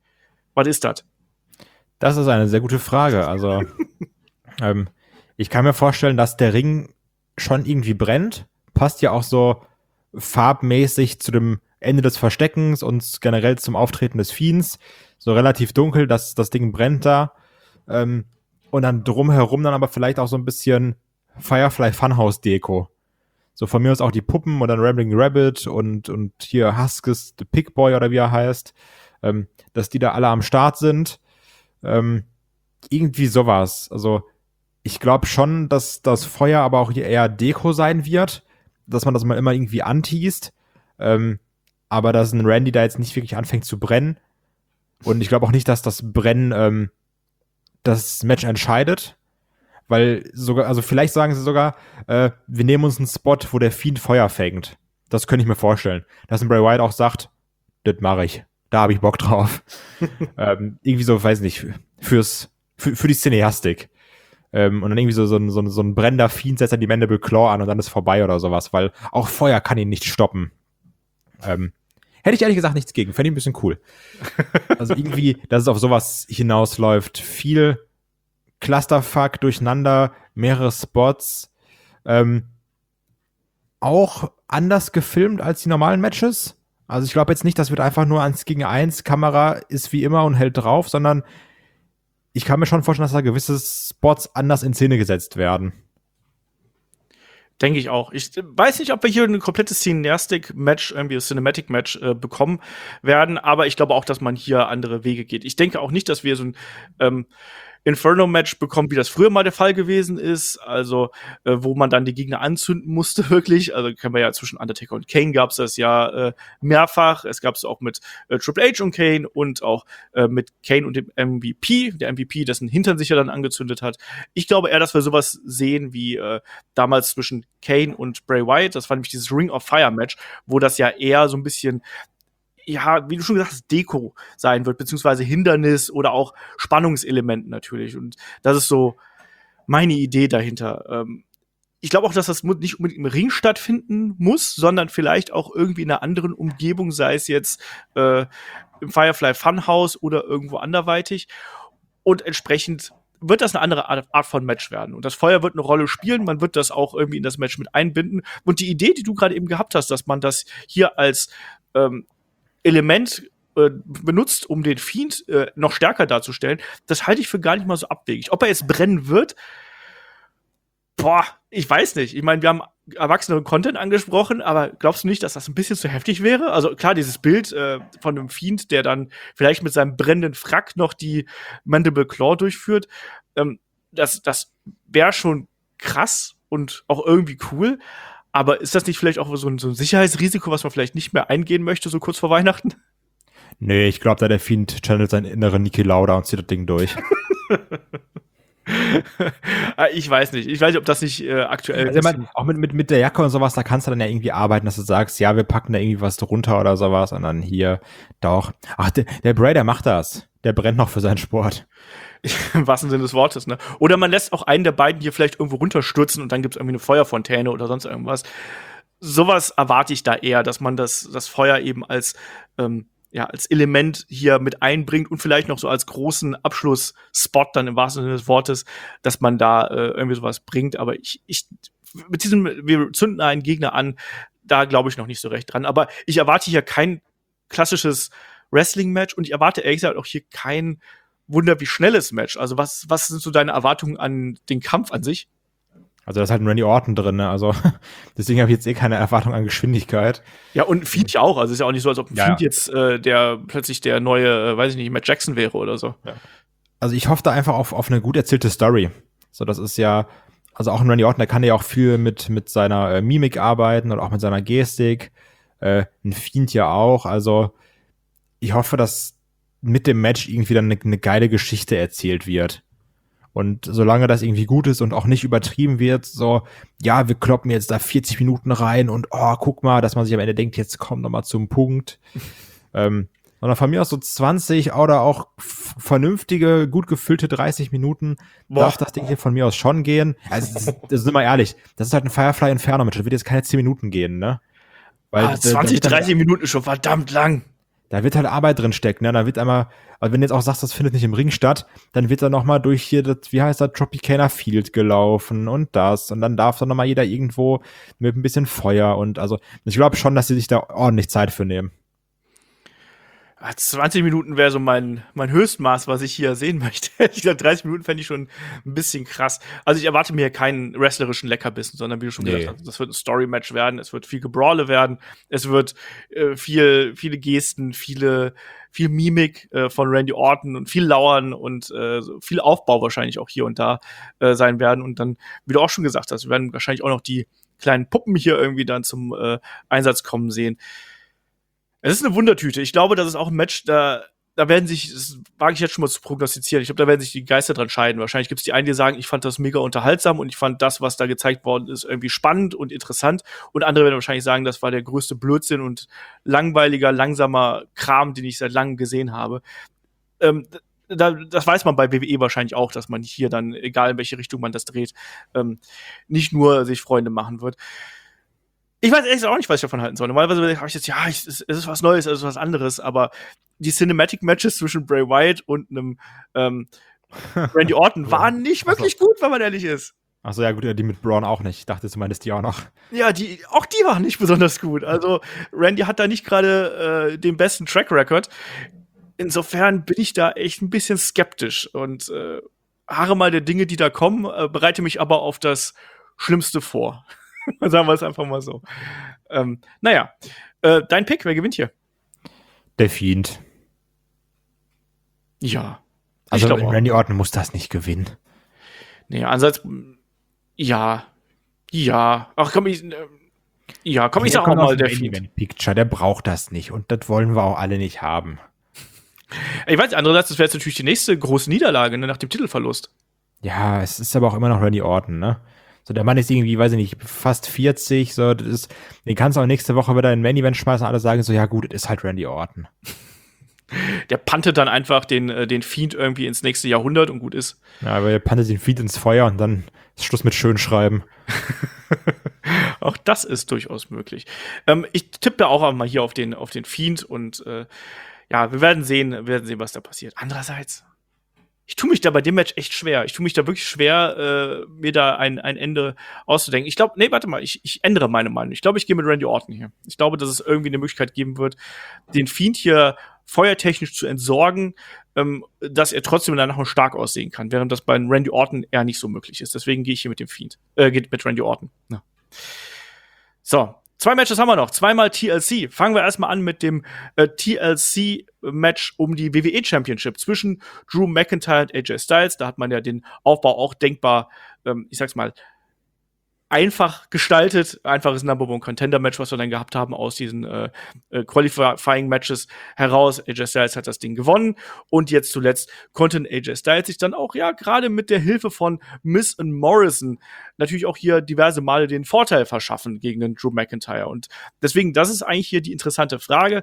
Was ist das? Das ist eine sehr gute Frage. Also, ähm, ich kann mir vorstellen, dass der Ring schon irgendwie brennt. Passt ja auch so farbmäßig zu dem Ende des Versteckens und generell zum Auftreten des Fiends. So relativ dunkel, dass das Ding brennt da. Ähm, und dann drumherum dann aber vielleicht auch so ein bisschen Firefly Funhouse Deko. So von mir aus auch die Puppen und dann Rambling Rabbit und, und hier Huskis the Pig Boy oder wie er heißt. Ähm, dass die da alle am Start sind. Ähm, irgendwie sowas. Also ich glaube schon, dass das Feuer aber auch hier eher Deko sein wird, dass man das mal immer irgendwie anteast, ähm, aber dass ein Randy da jetzt nicht wirklich anfängt zu brennen und ich glaube auch nicht, dass das Brennen ähm, das Match entscheidet, weil sogar, also vielleicht sagen sie sogar, äh, wir nehmen uns einen Spot, wo der Fiend Feuer fängt. Das könnte ich mir vorstellen. Dass ein Bray Wyatt auch sagt, das mache ich. Da habe ich Bock drauf. ähm, irgendwie so, weiß nicht, fürs, für, für die Cineastik. Ähm, und dann irgendwie so, so, ein, so, ein, so ein brennender Fiend setzt dann die Mandible Claw an und dann ist vorbei oder sowas, weil auch Feuer kann ihn nicht stoppen. Ähm, hätte ich ehrlich gesagt nichts gegen, fände ich ein bisschen cool. Also irgendwie, dass es auf sowas hinausläuft. Viel Clusterfuck durcheinander, mehrere Spots. Ähm, auch anders gefilmt als die normalen Matches. Also ich glaube jetzt nicht, das wird einfach nur eins gegen eins, Kamera ist wie immer und hält drauf, sondern ich kann mir schon vorstellen, dass da gewisse Spots anders in Szene gesetzt werden. Denke ich auch. Ich weiß nicht, ob wir hier ein komplettes Cineastic-Match, irgendwie ein Cinematic-Match äh, bekommen werden, aber ich glaube auch, dass man hier andere Wege geht. Ich denke auch nicht, dass wir so ein ähm, Inferno-Match bekommen, wie das früher mal der Fall gewesen ist, also äh, wo man dann die Gegner anzünden musste, wirklich. Also kennen wir ja zwischen Undertaker und Kane gab's das ja äh, mehrfach. Es gab's auch mit äh, Triple H und Kane und auch äh, mit Kane und dem M V P, der M V P, dessen Hintern sich ja dann angezündet hat. Ich glaube eher, dass wir sowas sehen wie äh, damals zwischen Kane und Bray Wyatt. Das war nämlich dieses Ring of Fire Match, wo das ja eher so ein bisschen, ja, wie du schon gesagt hast, Deko sein wird, beziehungsweise Hindernis oder auch Spannungselementen natürlich. Und das ist so meine Idee dahinter. Ähm, ich glaube auch, dass das nicht unbedingt im Ring stattfinden muss, sondern vielleicht auch irgendwie in einer anderen Umgebung, sei es jetzt äh, im Firefly Funhouse oder irgendwo anderweitig. Und entsprechend wird das eine andere Art von Match werden. Und das Feuer wird eine Rolle spielen, man wird das auch irgendwie in das Match mit einbinden. Und die Idee, die du gerade eben gehabt hast, dass man das hier als ähm, Element äh, benutzt, um den Fiend äh, noch stärker darzustellen, das halte ich für gar nicht mal so abwegig. Ob er jetzt brennen wird, boah, ich weiß nicht. Ich meine, wir haben erwachsenen Content angesprochen, aber glaubst du nicht, dass das ein bisschen zu heftig wäre? Also klar, dieses Bild äh, von einem Fiend, der dann vielleicht mit seinem brennenden Frack noch die Mandible Claw durchführt, ähm, das, das wäre schon krass und auch irgendwie cool. Aber ist das nicht vielleicht auch so ein, so ein Sicherheitsrisiko, was man vielleicht nicht mehr eingehen möchte, so kurz vor Weihnachten? Nee, ich glaube, da der Fiend channelt seinen inneren Niki Lauda und zieht das Ding durch. Ich weiß nicht. Ich weiß nicht, ob das nicht äh, aktuell also, ich mein, auch mit, mit, mit der Jacke und sowas, da kannst du dann ja irgendwie arbeiten, dass du sagst, ja, wir packen da irgendwie was drunter oder sowas und dann hier doch. Ach, der, der Bray, der macht das. Der brennt noch für seinen Sport. Im wahrsten Sinne des Wortes, ne? Oder man lässt auch einen der beiden hier vielleicht irgendwo runterstürzen und dann gibt's irgendwie eine Feuerfontäne oder sonst irgendwas. sowas erwarte ich da eher, dass man das, das Feuer eben als, ähm, ja, als Element hier mit einbringt und vielleicht noch so als großen Abschlussspot dann im wahrsten Sinne des Wortes, dass man da äh, irgendwie sowas bringt. Aber ich, ich, mit diesem, wir zünden einen Gegner an, da glaube ich noch nicht so recht dran. Aber ich erwarte hier kein klassisches Wrestling-Match und ich erwarte ehrlich gesagt auch hier kein Wunder wie schnelles Match. Also was, was sind so deine Erwartungen an den Kampf an sich? Also da ist halt ein Randy Orton drin, ne? Also deswegen habe ich jetzt eh keine Erwartung an Geschwindigkeit. Ja, und Fiend ja auch. Also es ist ja auch nicht so, als ob ein ja, Fiend ja. jetzt äh, der plötzlich der neue, äh, weiß ich nicht, Matt Jackson wäre oder so. Ja. Also ich hoffe da einfach auf, auf eine gut erzählte Story. So, das ist ja, also auch ein Randy Orton, der kann ja auch viel mit, mit seiner äh, Mimik arbeiten und auch mit seiner Gestik. Äh, ein Fiend ja auch. Also ich hoffe, dass mit dem Match irgendwie dann eine, eine geile Geschichte erzählt wird. Und solange das irgendwie gut ist und auch nicht übertrieben wird, so, ja, wir kloppen jetzt da vierzig Minuten rein und oh, guck mal, dass man sich am Ende denkt, jetzt komm noch mal zum Punkt. ähm, sondern von mir aus so zwanzig oder auch f- vernünftige, gut gefüllte dreißig Minuten Boah. darf das Ding hier von mir aus schon gehen. Also, das, das sind wir ehrlich, das ist halt ein Firefly Inferno-Match, das wird jetzt keine zehn Minuten gehen, ne? Weil Ah, zwanzig, dreißig Minuten ist schon verdammt lang. Da wird halt Arbeit drin stecken, ne? Da wird einmal, also wenn du jetzt auch sagst, das findet nicht im Ring statt, dann wird da noch mal durch hier das, wie heißt das, Tropicana Field gelaufen und das und dann darf da noch mal jeder irgendwo mit ein bisschen Feuer und also ich glaube schon, dass sie sich da ordentlich Zeit für nehmen. zwanzig Minuten wäre so mein, mein Höchstmaß, was ich hier sehen möchte. Ich glaube, dreißig Minuten fände ich schon ein bisschen krass. Also ich erwarte mir keinen wrestlerischen Leckerbissen, sondern wie du schon Nee. gesagt hast, das wird ein Story-Match werden, es wird viel Gebrawle werden, es wird äh, viel, viele Gesten, viele, viel Mimik äh, von Randy Orton und viel Lauern und äh, so viel Aufbau wahrscheinlich auch hier und da äh, sein werden. Und dann, wie du auch schon gesagt hast, wir werden wahrscheinlich auch noch die kleinen Puppen hier irgendwie dann zum äh, Einsatz kommen sehen. Es ist eine Wundertüte. Ich glaube, das ist auch ein Match, da, da werden sich, das wage ich jetzt schon mal zu prognostizieren, ich glaube, da werden sich die Geister dran scheiden. Wahrscheinlich gibt es die einen, die sagen, ich fand das mega unterhaltsam und ich fand das, was da gezeigt worden ist, irgendwie spannend und interessant. Und andere werden wahrscheinlich sagen, das war der größte Blödsinn und langweiliger, langsamer Kram, den ich seit langem gesehen habe. Ähm, da, das weiß man bei W W E wahrscheinlich auch, dass man hier dann, egal in welche Richtung man das dreht, ähm, nicht nur sich Freunde machen wird. Ich weiß ehrlich gesagt auch nicht, was ich davon halten soll. Normalerweise habe ich jetzt, ja, ich, es ist was Neues, es ist was anderes, aber die Cinematic-Matches zwischen Bray Wyatt und einem ähm, Randy Orton waren nicht wirklich Ach so. gut, wenn man ehrlich ist. Achso, ja gut, die mit Braun auch nicht. Ich dachte, du meinst die auch noch. Ja, die, auch die waren nicht besonders gut. Also Randy hat da nicht gerade äh, den besten Track-Record. Insofern bin ich da echt ein bisschen skeptisch und äh, harre mal der Dinge, die da kommen, äh, bereite mich aber auf das Schlimmste vor. Sagen wir es einfach mal so. Ähm, naja, äh, dein Pick, wer gewinnt hier? Der Fiend. Ja. Also ich glaub Randy Orton muss das nicht gewinnen. Nee, Ansatz, ja. Ja. Ach komm, ich, äh, ja, komm, ich sag auch mal, der Fiend. Picture, der braucht das nicht und das wollen wir auch alle nicht haben. Ich weiß, andererseits, das wäre jetzt natürlich die nächste große Niederlage, ne, nach dem Titelverlust. Ja, es ist aber auch immer noch Randy Orton, ne? So, der Mann ist irgendwie, weiß ich nicht, fast vierzig, so, das ist, den kannst du auch nächste Woche wieder in Main Event schmeißen und alle sagen so, ja gut, das ist halt Randy Orton. Der pantet dann einfach den, äh, den Fiend irgendwie ins nächste Jahrhundert und gut ist. Ja, aber er pantet den Fiend ins Feuer und dann ist Schluss mit Schönschreiben. Auch das ist durchaus möglich. Ähm, ich tippe auch mal hier auf den, auf den Fiend und äh, ja, wir werden sehen, wir werden sehen, was da passiert. Andererseits, ich tue mich da bei dem Match echt schwer. Ich tue mich da wirklich schwer, äh, mir da ein, ein Ende auszudenken. Ich glaube, nee, warte mal, ich, ich ändere meine Meinung. Ich glaube, ich gehe mit Randy Orton hier. Ich glaube, dass es irgendwie eine Möglichkeit geben wird, den Fiend hier feuertechnisch zu entsorgen, ähm, dass er trotzdem danach noch stark aussehen kann, während das bei Randy Orton eher nicht so möglich ist. Deswegen gehe ich hier mit dem Fiend, äh, geht mit Randy Orton. Ja. So. Zwei Matches haben wir noch. Zweimal T L C. Fangen wir erstmal an mit dem äh, T L C-Match um die W W E Championship zwischen Drew McIntyre und A J Styles. Da hat man ja den Aufbau auch denkbar, ähm, ich sag's mal, einfach gestaltet. Einfaches Number-One-Contender-Match, was wir dann gehabt haben aus diesen äh, äh, Qualifying-Matches heraus. A J Styles hat das Ding gewonnen. Und jetzt zuletzt konnte A J Styles sich dann auch, ja, gerade mit der Hilfe von Miz und Morrison natürlich auch hier diverse Male den Vorteil verschaffen gegen den Drew McIntyre. Und deswegen, das ist eigentlich hier die interessante Frage.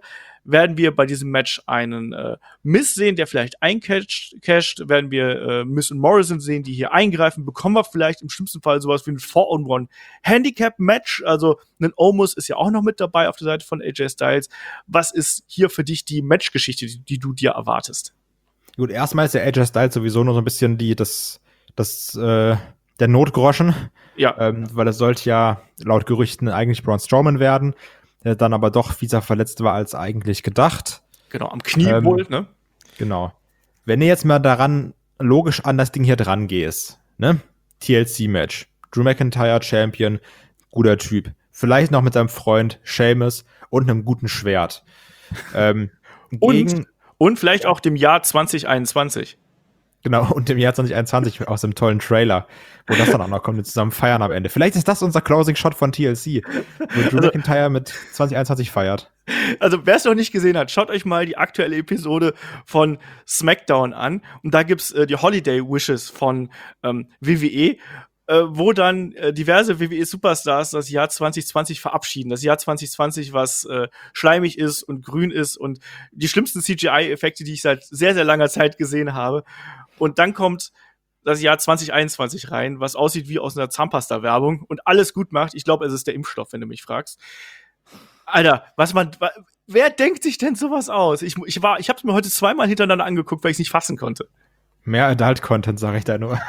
werden wir bei diesem Match einen äh, Miz sehen, der vielleicht eincasht, casht? Werden wir äh, Miz und Morrison sehen, die hier eingreifen? Bekommen wir vielleicht im schlimmsten Fall sowas wie ein four on one Handicap-Match? Also ein Omos ist ja auch noch mit dabei auf der Seite von A J Styles. Was ist hier für dich die Matchgeschichte, die, die du dir erwartest? Gut, erstmal ist der A J Styles sowieso nur so ein bisschen die, das, das, äh, der Notgroschen. Ja. Ähm, weil es sollte ja laut Gerüchten eigentlich Braun Strowman werden, der dann aber doch fieser verletzt war als eigentlich gedacht. Genau, am Knie ähm, wohl, ne? Genau. Wenn du jetzt mal daran logisch an das Ding hier dran gehst, ne? T L C-Match. Drew McIntyre, Champion, guter Typ. Vielleicht noch mit seinem Freund Sheamus und einem guten Schwert. ähm, gegen, und, und vielleicht auch dem Jahr zwanzig einundzwanzig. Genau, und im Jahr zwanzig einundzwanzig aus dem tollen Trailer, wo das dann auch noch kommt, wir zusammen feiern am Ende. Vielleicht ist das unser Closing-Shot von T L C, wo Drew also, McIntyre mit zwanzig einundzwanzig feiert. Also, wer es noch nicht gesehen hat, schaut euch mal die aktuelle Episode von SmackDown an. Und da gibt's äh, die Holiday Wishes von ähm, W W E, äh, wo dann äh, diverse W W E-Superstars das Jahr zwanzig zwanzig verabschieden. Das Jahr zwanzig zwanzig, was äh, schleimig ist und grün ist und die schlimmsten C G I-Effekte, die ich seit sehr, sehr langer Zeit gesehen habe. Und dann kommt das Jahr zwanzig einundzwanzig rein, was aussieht wie aus einer Zahnpasta-Werbung und alles gut macht. Ich glaube, es ist der Impfstoff, wenn du mich fragst. Alter, was man, wer denkt sich denn sowas aus? Ich, ich war, ich habe es mir heute zweimal hintereinander angeguckt, weil ich es nicht fassen konnte. Mehr Adult-Content, sage ich da nur.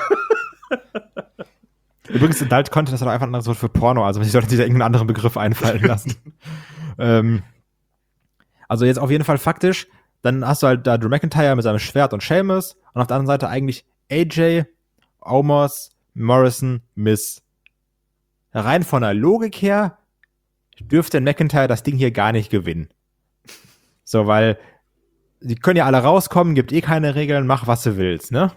Übrigens, Adult-Content ist doch einfach ein anderes Wort für Porno, also ich sollte sich da irgendeinen anderen Begriff einfallen lassen. ähm, also jetzt auf jeden Fall faktisch, dann hast du halt da Drew McIntyre mit seinem Schwert und Sheamus und auf der anderen Seite eigentlich A J, Omos, Morrison, Miz. Rein von der Logik her dürfte McIntyre das Ding hier gar nicht gewinnen. So, weil die können ja alle rauskommen, gibt eh keine Regeln, mach was du willst, ne?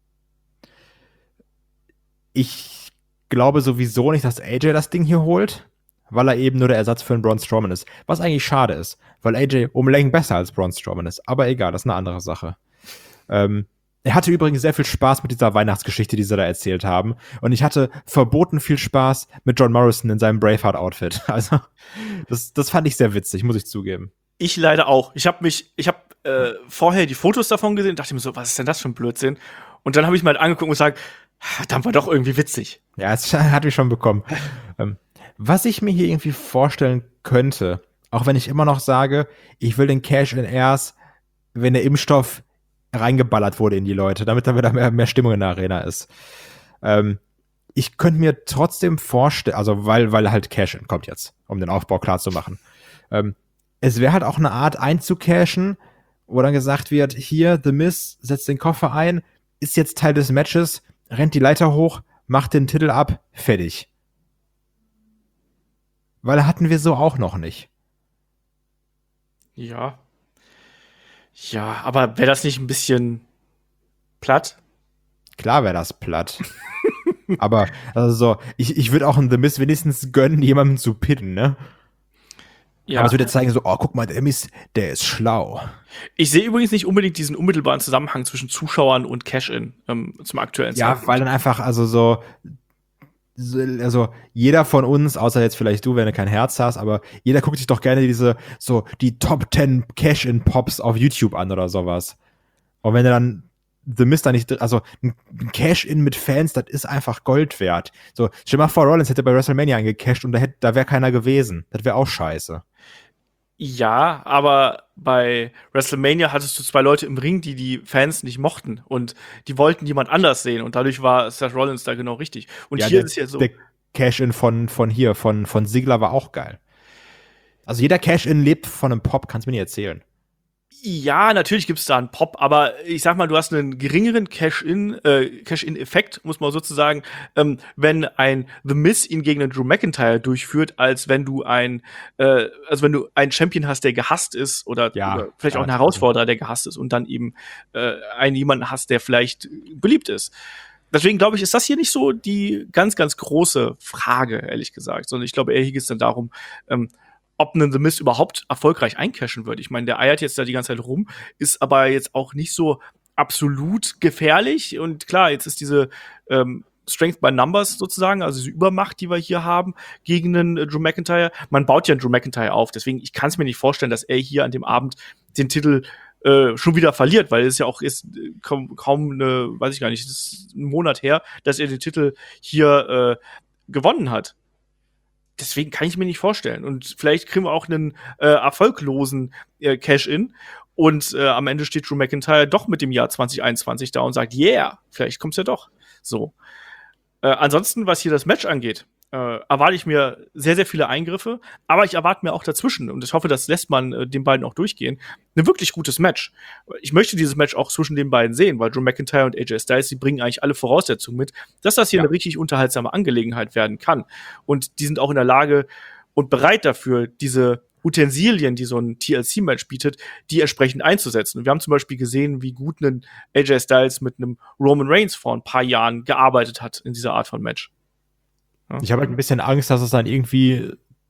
Ich glaube sowieso nicht, dass A J das Ding hier holt, weil er eben nur der Ersatz für einen Braun Strowman ist. Was eigentlich schade ist, weil A J um Längen besser als Braun Strowman ist. Aber egal, das ist eine andere Sache. Ähm, er hatte übrigens sehr viel Spaß mit dieser Weihnachtsgeschichte, die sie da erzählt haben. Und ich hatte verboten viel Spaß mit John Morrison in seinem Braveheart-Outfit. Also, das, das fand ich sehr witzig, muss ich zugeben. Ich leider auch. Ich habe mich, ich habe äh, vorher die Fotos davon gesehen und dachte mir so, was ist denn das für ein Blödsinn? Und dann habe ich mir halt angeguckt und gesagt, dann war doch irgendwie witzig. Ja, es hat mich schon bekommen. ähm, was ich mir hier irgendwie vorstellen könnte, auch wenn ich immer noch sage, ich will den Cash in erst, wenn der Impfstoff reingeballert wurde in die Leute, damit da wieder mehr, mehr Stimmung in der Arena ist. Ähm, ich könnte mir trotzdem vorstellen, also weil, weil halt Cash-In kommt jetzt, um den Aufbau klar zu machen. Ähm, es wäre halt auch eine Art einzucashen, wo dann gesagt wird, hier, The Miz setzt den Koffer ein, ist jetzt Teil des Matches, rennt die Leiter hoch, macht den Titel ab, fertig. Weil hatten wir so auch noch nicht. Ja. Ja, aber wäre das nicht ein bisschen platt? Klar wäre das platt. Aber also so, ich, ich würde auch in The Miz wenigstens gönnen, jemandem zu pinnen, ne? Ja. Aber es würde zeigen so, oh, guck mal, der Miz, der ist schlau. Ich sehe übrigens nicht unbedingt diesen unmittelbaren Zusammenhang zwischen Zuschauern und Cash-In ähm, zum aktuellen Ja, Zeitpunkt. weil dann einfach, also so, so, also jeder von uns, außer jetzt vielleicht du, wenn du kein Herz hast, aber jeder guckt sich doch gerne diese, so, die Top zehn Cash-In-Pops auf YouTube an oder sowas. Und wenn du dann The Miz da nicht, also ein Cash-In mit Fans, das ist einfach Gold wert. So, stell dir mal vor, Rollins hätte bei WrestleMania eingecasht und da, hätte, da wäre keiner gewesen. Das wäre auch scheiße. Ja, aber bei WrestleMania hattest du zwei Leute im Ring, die die Fans nicht mochten und die wollten jemand anders sehen und dadurch war Seth Rollins da genau richtig. Und ja, hier der, ist ja so. Der Cash-In von, von hier, von, von Ziggler war auch geil. Also jeder Cash-In lebt von einem Pop, kannst du mir nicht erzählen. Ja, natürlich gibt's da einen Pop, aber ich sag mal, du hast einen geringeren Cash-In, äh, Cash-In-Effekt, muss man sozusagen, ähm, wenn ein The Miz ihn gegen einen Drew McIntyre durchführt, als wenn du ein, äh, also wenn du einen Champion hast, der gehasst ist oder, ja, oder vielleicht ja, auch einen Herausforderer, der gehasst ist und dann eben äh, einen jemanden hast, der vielleicht beliebt ist. Deswegen glaube ich, ist das hier nicht so die ganz, ganz große Frage, ehrlich gesagt, sondern ich glaube, eher hier geht's dann darum, ähm, ob ein The Miz überhaupt erfolgreich eincashen wird. Ich meine, der eiert jetzt da die ganze Zeit rum, ist aber jetzt auch nicht so absolut gefährlich. Und klar, jetzt ist diese ähm, Strength by Numbers sozusagen, also diese Übermacht, die wir hier haben gegen einen äh, Drew McIntyre. Man baut ja einen Drew McIntyre auf, deswegen, ich kann es mir nicht vorstellen, dass er hier an dem Abend den Titel äh, schon wieder verliert, weil es ja auch ist äh, kaum, kaum eine, weiß ich gar nicht, das ist ein Monat her, dass er den Titel hier äh, gewonnen hat. Deswegen kann ich mir nicht vorstellen. Und vielleicht kriegen wir auch einen äh, erfolglosen äh, Cash-In. Und äh, am Ende steht Drew McIntyre doch mit dem Jahr zwanzig einundzwanzig da und sagt, yeah, vielleicht kommt's ja doch. So. Äh, ansonsten, was hier das Match angeht, äh, erwarte ich mir sehr, sehr viele Eingriffe. Aber ich erwarte mir auch dazwischen, und ich hoffe, das lässt man äh, den beiden auch durchgehen, ein wirklich gutes Match. Ich möchte dieses Match auch zwischen den beiden sehen, weil Drew McIntyre und A J Styles, die bringen eigentlich alle Voraussetzungen mit, dass das hier ja. eine richtig unterhaltsame Angelegenheit werden kann. Und die sind auch in der Lage und bereit dafür, diese Utensilien, die so ein T L C-Match bietet, die entsprechend einzusetzen. Und wir haben zum Beispiel gesehen, wie gut ein A J Styles mit einem Roman Reigns vor ein paar Jahren gearbeitet hat in dieser Art von Match. Ja. Ich habe halt ein bisschen Angst, dass es dann irgendwie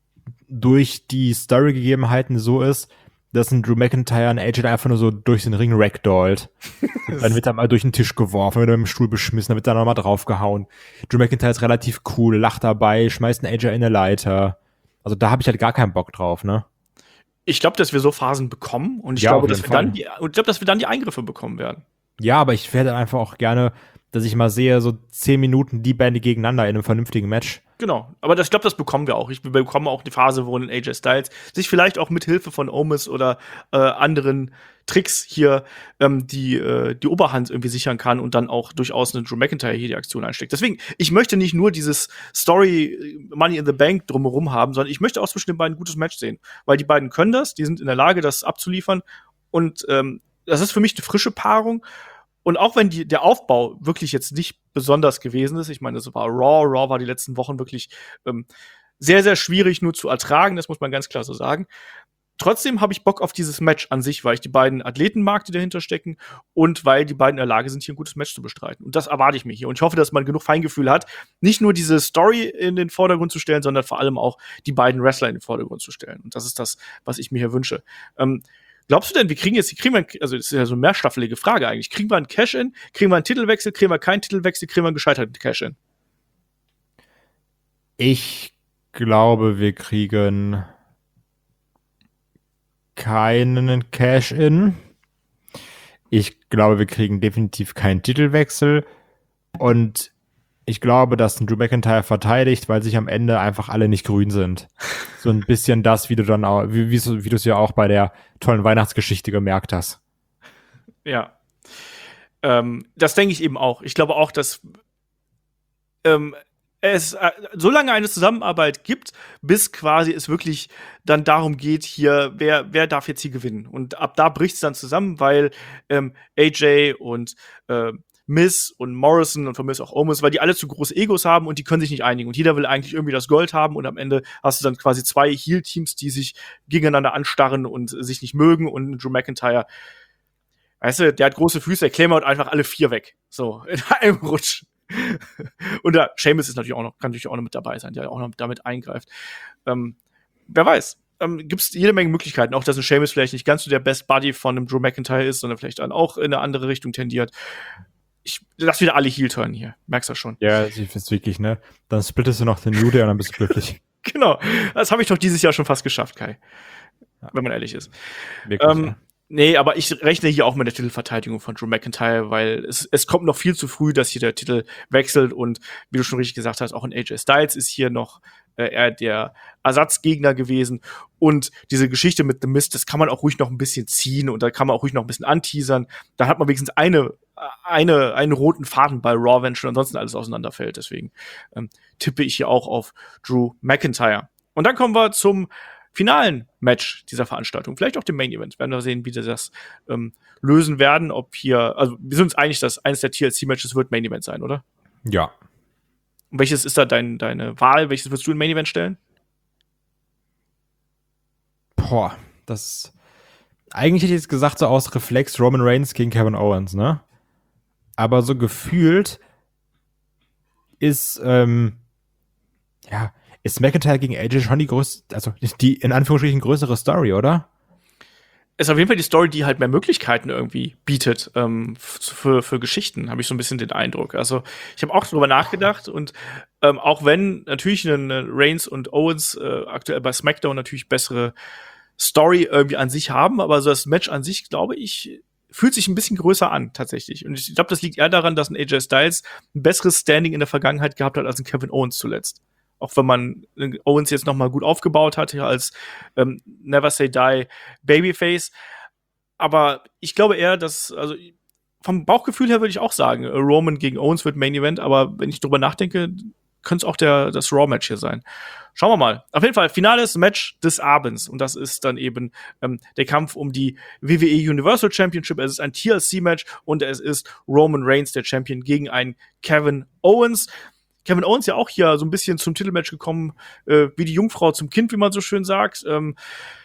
durch die Story-Gegebenheiten so ist, dass ein Drew McIntyre ein A J einfach nur so durch den Ring ragdollt. Dann wird er mal durch den Tisch geworfen, wird er mit dem Stuhl beschmissen, dann wird er nochmal draufgehauen. Drew McIntyre ist relativ cool, lacht dabei, schmeißt einen A J in eine Leiter. Also da habe ich halt gar keinen Bock drauf, ne? Ich glaube, dass wir so Phasen bekommen und ich Ja, glaube, auf dass jeden wir dann Fall. die, und ich glaube, dass wir dann die Eingriffe bekommen werden. Ja, aber ich werde einfach auch gerne, dass ich mal sehe, so zehn Minuten die Bände gegeneinander in einem vernünftigen Match. Genau, aber das, ich glaube, das bekommen wir auch. Ich, wir bekommen auch die Phase, wo ein A J Styles sich vielleicht auch mit Hilfe von Omis oder äh, anderen Tricks hier ähm, die, äh, die Oberhand irgendwie sichern kann und dann auch durchaus einen Drew McIntyre hier die Aktion einsteckt. Deswegen, ich möchte nicht nur dieses Story Money in the Bank drumherum haben, sondern ich möchte auch zwischen den beiden ein gutes Match sehen. Weil die beiden können das, die sind in der Lage, das abzuliefern. Und ähm, das ist für mich eine frische Paarung. Und auch wenn die, der Aufbau wirklich jetzt nicht besonders gewesen ist, ich meine, das war Raw, Raw war die letzten Wochen wirklich ähm, sehr, sehr schwierig nur zu ertragen, das muss man ganz klar so sagen. Trotzdem habe ich Bock auf dieses Match an sich, weil ich die beiden Athleten mag, die dahinter stecken und weil die beiden in der Lage sind, hier ein gutes Match zu bestreiten. Und das erwarte ich mir hier. Und ich hoffe, dass man genug Feingefühl hat, nicht nur diese Story in den Vordergrund zu stellen, sondern vor allem auch die beiden Wrestler in den Vordergrund zu stellen. Und das ist das, was ich mir hier wünsche. Ähm, Glaubst du denn, wir kriegen jetzt, kriegen wir, also das ist ja so eine mehrstaffelige Frage eigentlich, kriegen wir einen Cash-In, kriegen wir einen Titelwechsel, kriegen wir keinen Titelwechsel, kriegen wir einen gescheiterten Cash-In? Ich glaube, wir kriegen keinen Cash-In. Ich glaube, wir kriegen definitiv keinen Titelwechsel. Und ich glaube, dass ein Drew McIntyre verteidigt, weil sich am Ende einfach alle nicht grün sind. So ein bisschen das, wie du dann auch, wie, wie, wie du es ja auch bei der tollen Weihnachtsgeschichte gemerkt hast. Ja. Ähm, das denke ich eben auch. Ich glaube auch, dass ähm, es äh, so lange eine Zusammenarbeit gibt, bis quasi es wirklich dann darum geht, hier, wer, wer darf jetzt hier gewinnen? Und ab da bricht es dann zusammen, weil ähm, A J und äh, Miz und Morrison und von mir ist auch Omos, weil die alle zu große Egos haben und die können sich nicht einigen. Und jeder will eigentlich irgendwie das Gold haben und am Ende hast du dann quasi zwei Heel-Teams, die sich gegeneinander anstarren und sich nicht mögen und Drew McIntyre, weißt du, der hat große Füße, der klammert einfach alle vier weg. So, in einem Rutsch. Und der Sheamus ist natürlich auch noch, kann natürlich auch noch mit dabei sein, der auch noch damit eingreift. Ähm, wer weiß. Ähm, Gibt es jede Menge Möglichkeiten, auch dass ein Sheamus vielleicht nicht ganz so der Best Buddy von einem Drew McIntyre ist, sondern vielleicht dann auch in eine andere Richtung tendiert. Ich lass wieder alle Heel-Turn hier. Merkst du schon. Ja, ich find's wirklich, ne? Dann splittest du noch den New Day und dann bist du glücklich. Genau. Das habe ich doch dieses Jahr schon fast geschafft, Kai. Ja. Wenn man ehrlich ist. Wirklich, ähm, ja. Nee, aber ich rechne hier auch mit der Titelverteidigung von Drew McIntyre, weil es, es kommt noch viel zu früh, dass hier der Titel wechselt und wie du schon richtig gesagt hast, auch ein A J Styles ist hier noch äh, eher der Ersatzgegner gewesen und diese Geschichte mit The Mist, das kann man auch ruhig noch ein bisschen ziehen und da kann man auch ruhig noch ein bisschen anteasern. Da hat man wenigstens eine, eine, einen roten Faden bei Raw, wenn schon ansonsten alles auseinanderfällt. Deswegen ähm, tippe ich hier auch auf Drew McIntyre. Und dann kommen wir zum finalen Match dieser Veranstaltung, vielleicht auch dem Main Event. Werden wir sehen, wie sie das ähm, lösen werden, ob hier, also wir sind uns einig, dass eines der T L C-Matches wird Main Event sein, oder? Ja. Und welches ist da dein, deine Wahl? Welches würdest du in Main Event stellen? Boah, das eigentlich hätte ich jetzt gesagt, so aus Reflex Roman Reigns gegen Kevin Owens, ne? Aber so gefühlt ist, ähm, ja, ist McIntyre gegen A J schon die größte, also die in Anführungsstrichen größere Story, oder? ist auf jeden Fall die Story, die halt mehr Möglichkeiten irgendwie bietet ähm, für, für Geschichten, habe ich so ein bisschen den Eindruck. Also ich habe auch drüber nachgedacht und ähm, auch wenn natürlich eine Reigns und Owens äh, aktuell bei SmackDown natürlich bessere Story irgendwie an sich haben, aber so das Match an sich, glaube ich, fühlt sich ein bisschen größer an, tatsächlich. Und ich glaube, das liegt eher daran, dass ein A J Styles ein besseres Standing in der Vergangenheit gehabt hat als ein Kevin Owens zuletzt. Auch wenn man Owens jetzt noch mal gut aufgebaut hat, ja, als ähm, Never Say Die Babyface. Aber ich glaube eher, dass, also vom Bauchgefühl her würde ich auch sagen, Roman gegen Owens wird Main Event, aber wenn ich drüber nachdenke, könnte es auch der, das Raw-Match hier sein. Schauen wir mal. Auf jeden Fall, finales Match des Abends. Und das ist dann eben ähm, der Kampf um die W W E Universal Championship. Es ist ein T L C-Match und es ist Roman Reigns, der Champion, gegen einen Kevin Owens. Kevin Owens ja auch hier so ein bisschen zum Titelmatch gekommen, äh, wie die Jungfrau zum Kind, wie man so schön sagt. Ähm,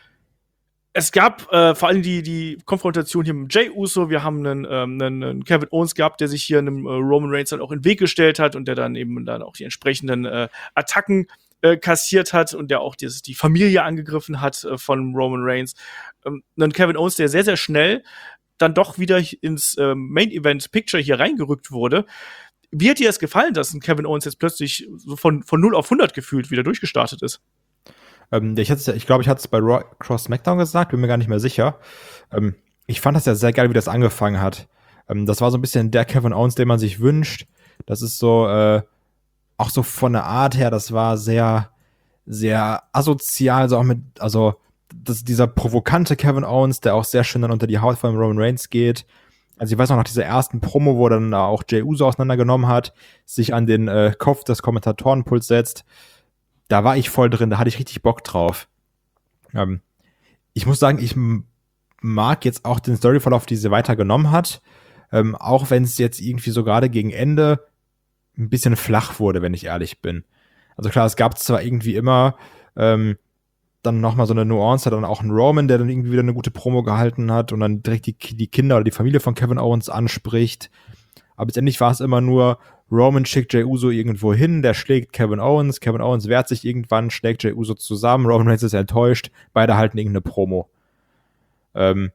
es gab äh, vor allem die, die Konfrontation hier mit Jey Uso. Wir haben einen, ähm, einen, einen Kevin Owens gehabt, der sich hier einem äh, Roman Reigns dann auch in den Weg gestellt hat und der dann eben dann auch die entsprechenden äh, Attacken äh, kassiert hat und der auch die, die Familie angegriffen hat äh, von Roman Reigns. Ähm, dann Kevin Owens, der sehr, sehr schnell dann doch wieder ins äh, Main-Event-Picture hier reingerückt wurde. Wie hat dir das gefallen, dass ein Kevin Owens jetzt plötzlich so von, von null auf hundert gefühlt wieder durchgestartet ist? Ähm, ich glaube, ich, glaub, ich hatte es bei Raw Cross SmackDown gesagt, bin mir gar nicht mehr sicher. Ähm, ich fand das ja sehr geil, wie das angefangen hat. Ähm, das war so ein bisschen der Kevin Owens, den man sich wünscht. Das ist so, äh, auch so von der Art her, das war sehr, sehr asozial, so auch mit, also das, dieser provokante Kevin Owens, der auch sehr schön dann unter die Haut von Roman Reigns geht. Also ich weiß noch, nach dieser ersten Promo, wo er dann auch Jey Uso auseinandergenommen hat, sich an den äh, Kopf des Kommentatorenpuls setzt, da war ich voll drin, da hatte ich richtig Bock drauf. Ähm, ich muss sagen, ich m- mag jetzt auch den Storyverlauf, die sie weitergenommen hat, ähm, auch wenn es jetzt irgendwie so gerade gegen Ende ein bisschen flach wurde, wenn ich ehrlich bin. Also klar, es gab zwar irgendwie immer ähm, dann nochmal so eine Nuance, dann auch ein Roman, der dann irgendwie wieder eine gute Promo gehalten hat und dann direkt die, die Kinder oder die Familie von Kevin Owens anspricht. Aber letztendlich war es immer nur, Roman schickt Jey Uso irgendwo hin, der schlägt Kevin Owens, Kevin Owens wehrt sich irgendwann, schlägt Jey Uso zusammen, Roman Reigns ist enttäuscht, beide halten irgendeine Promo. Ähm,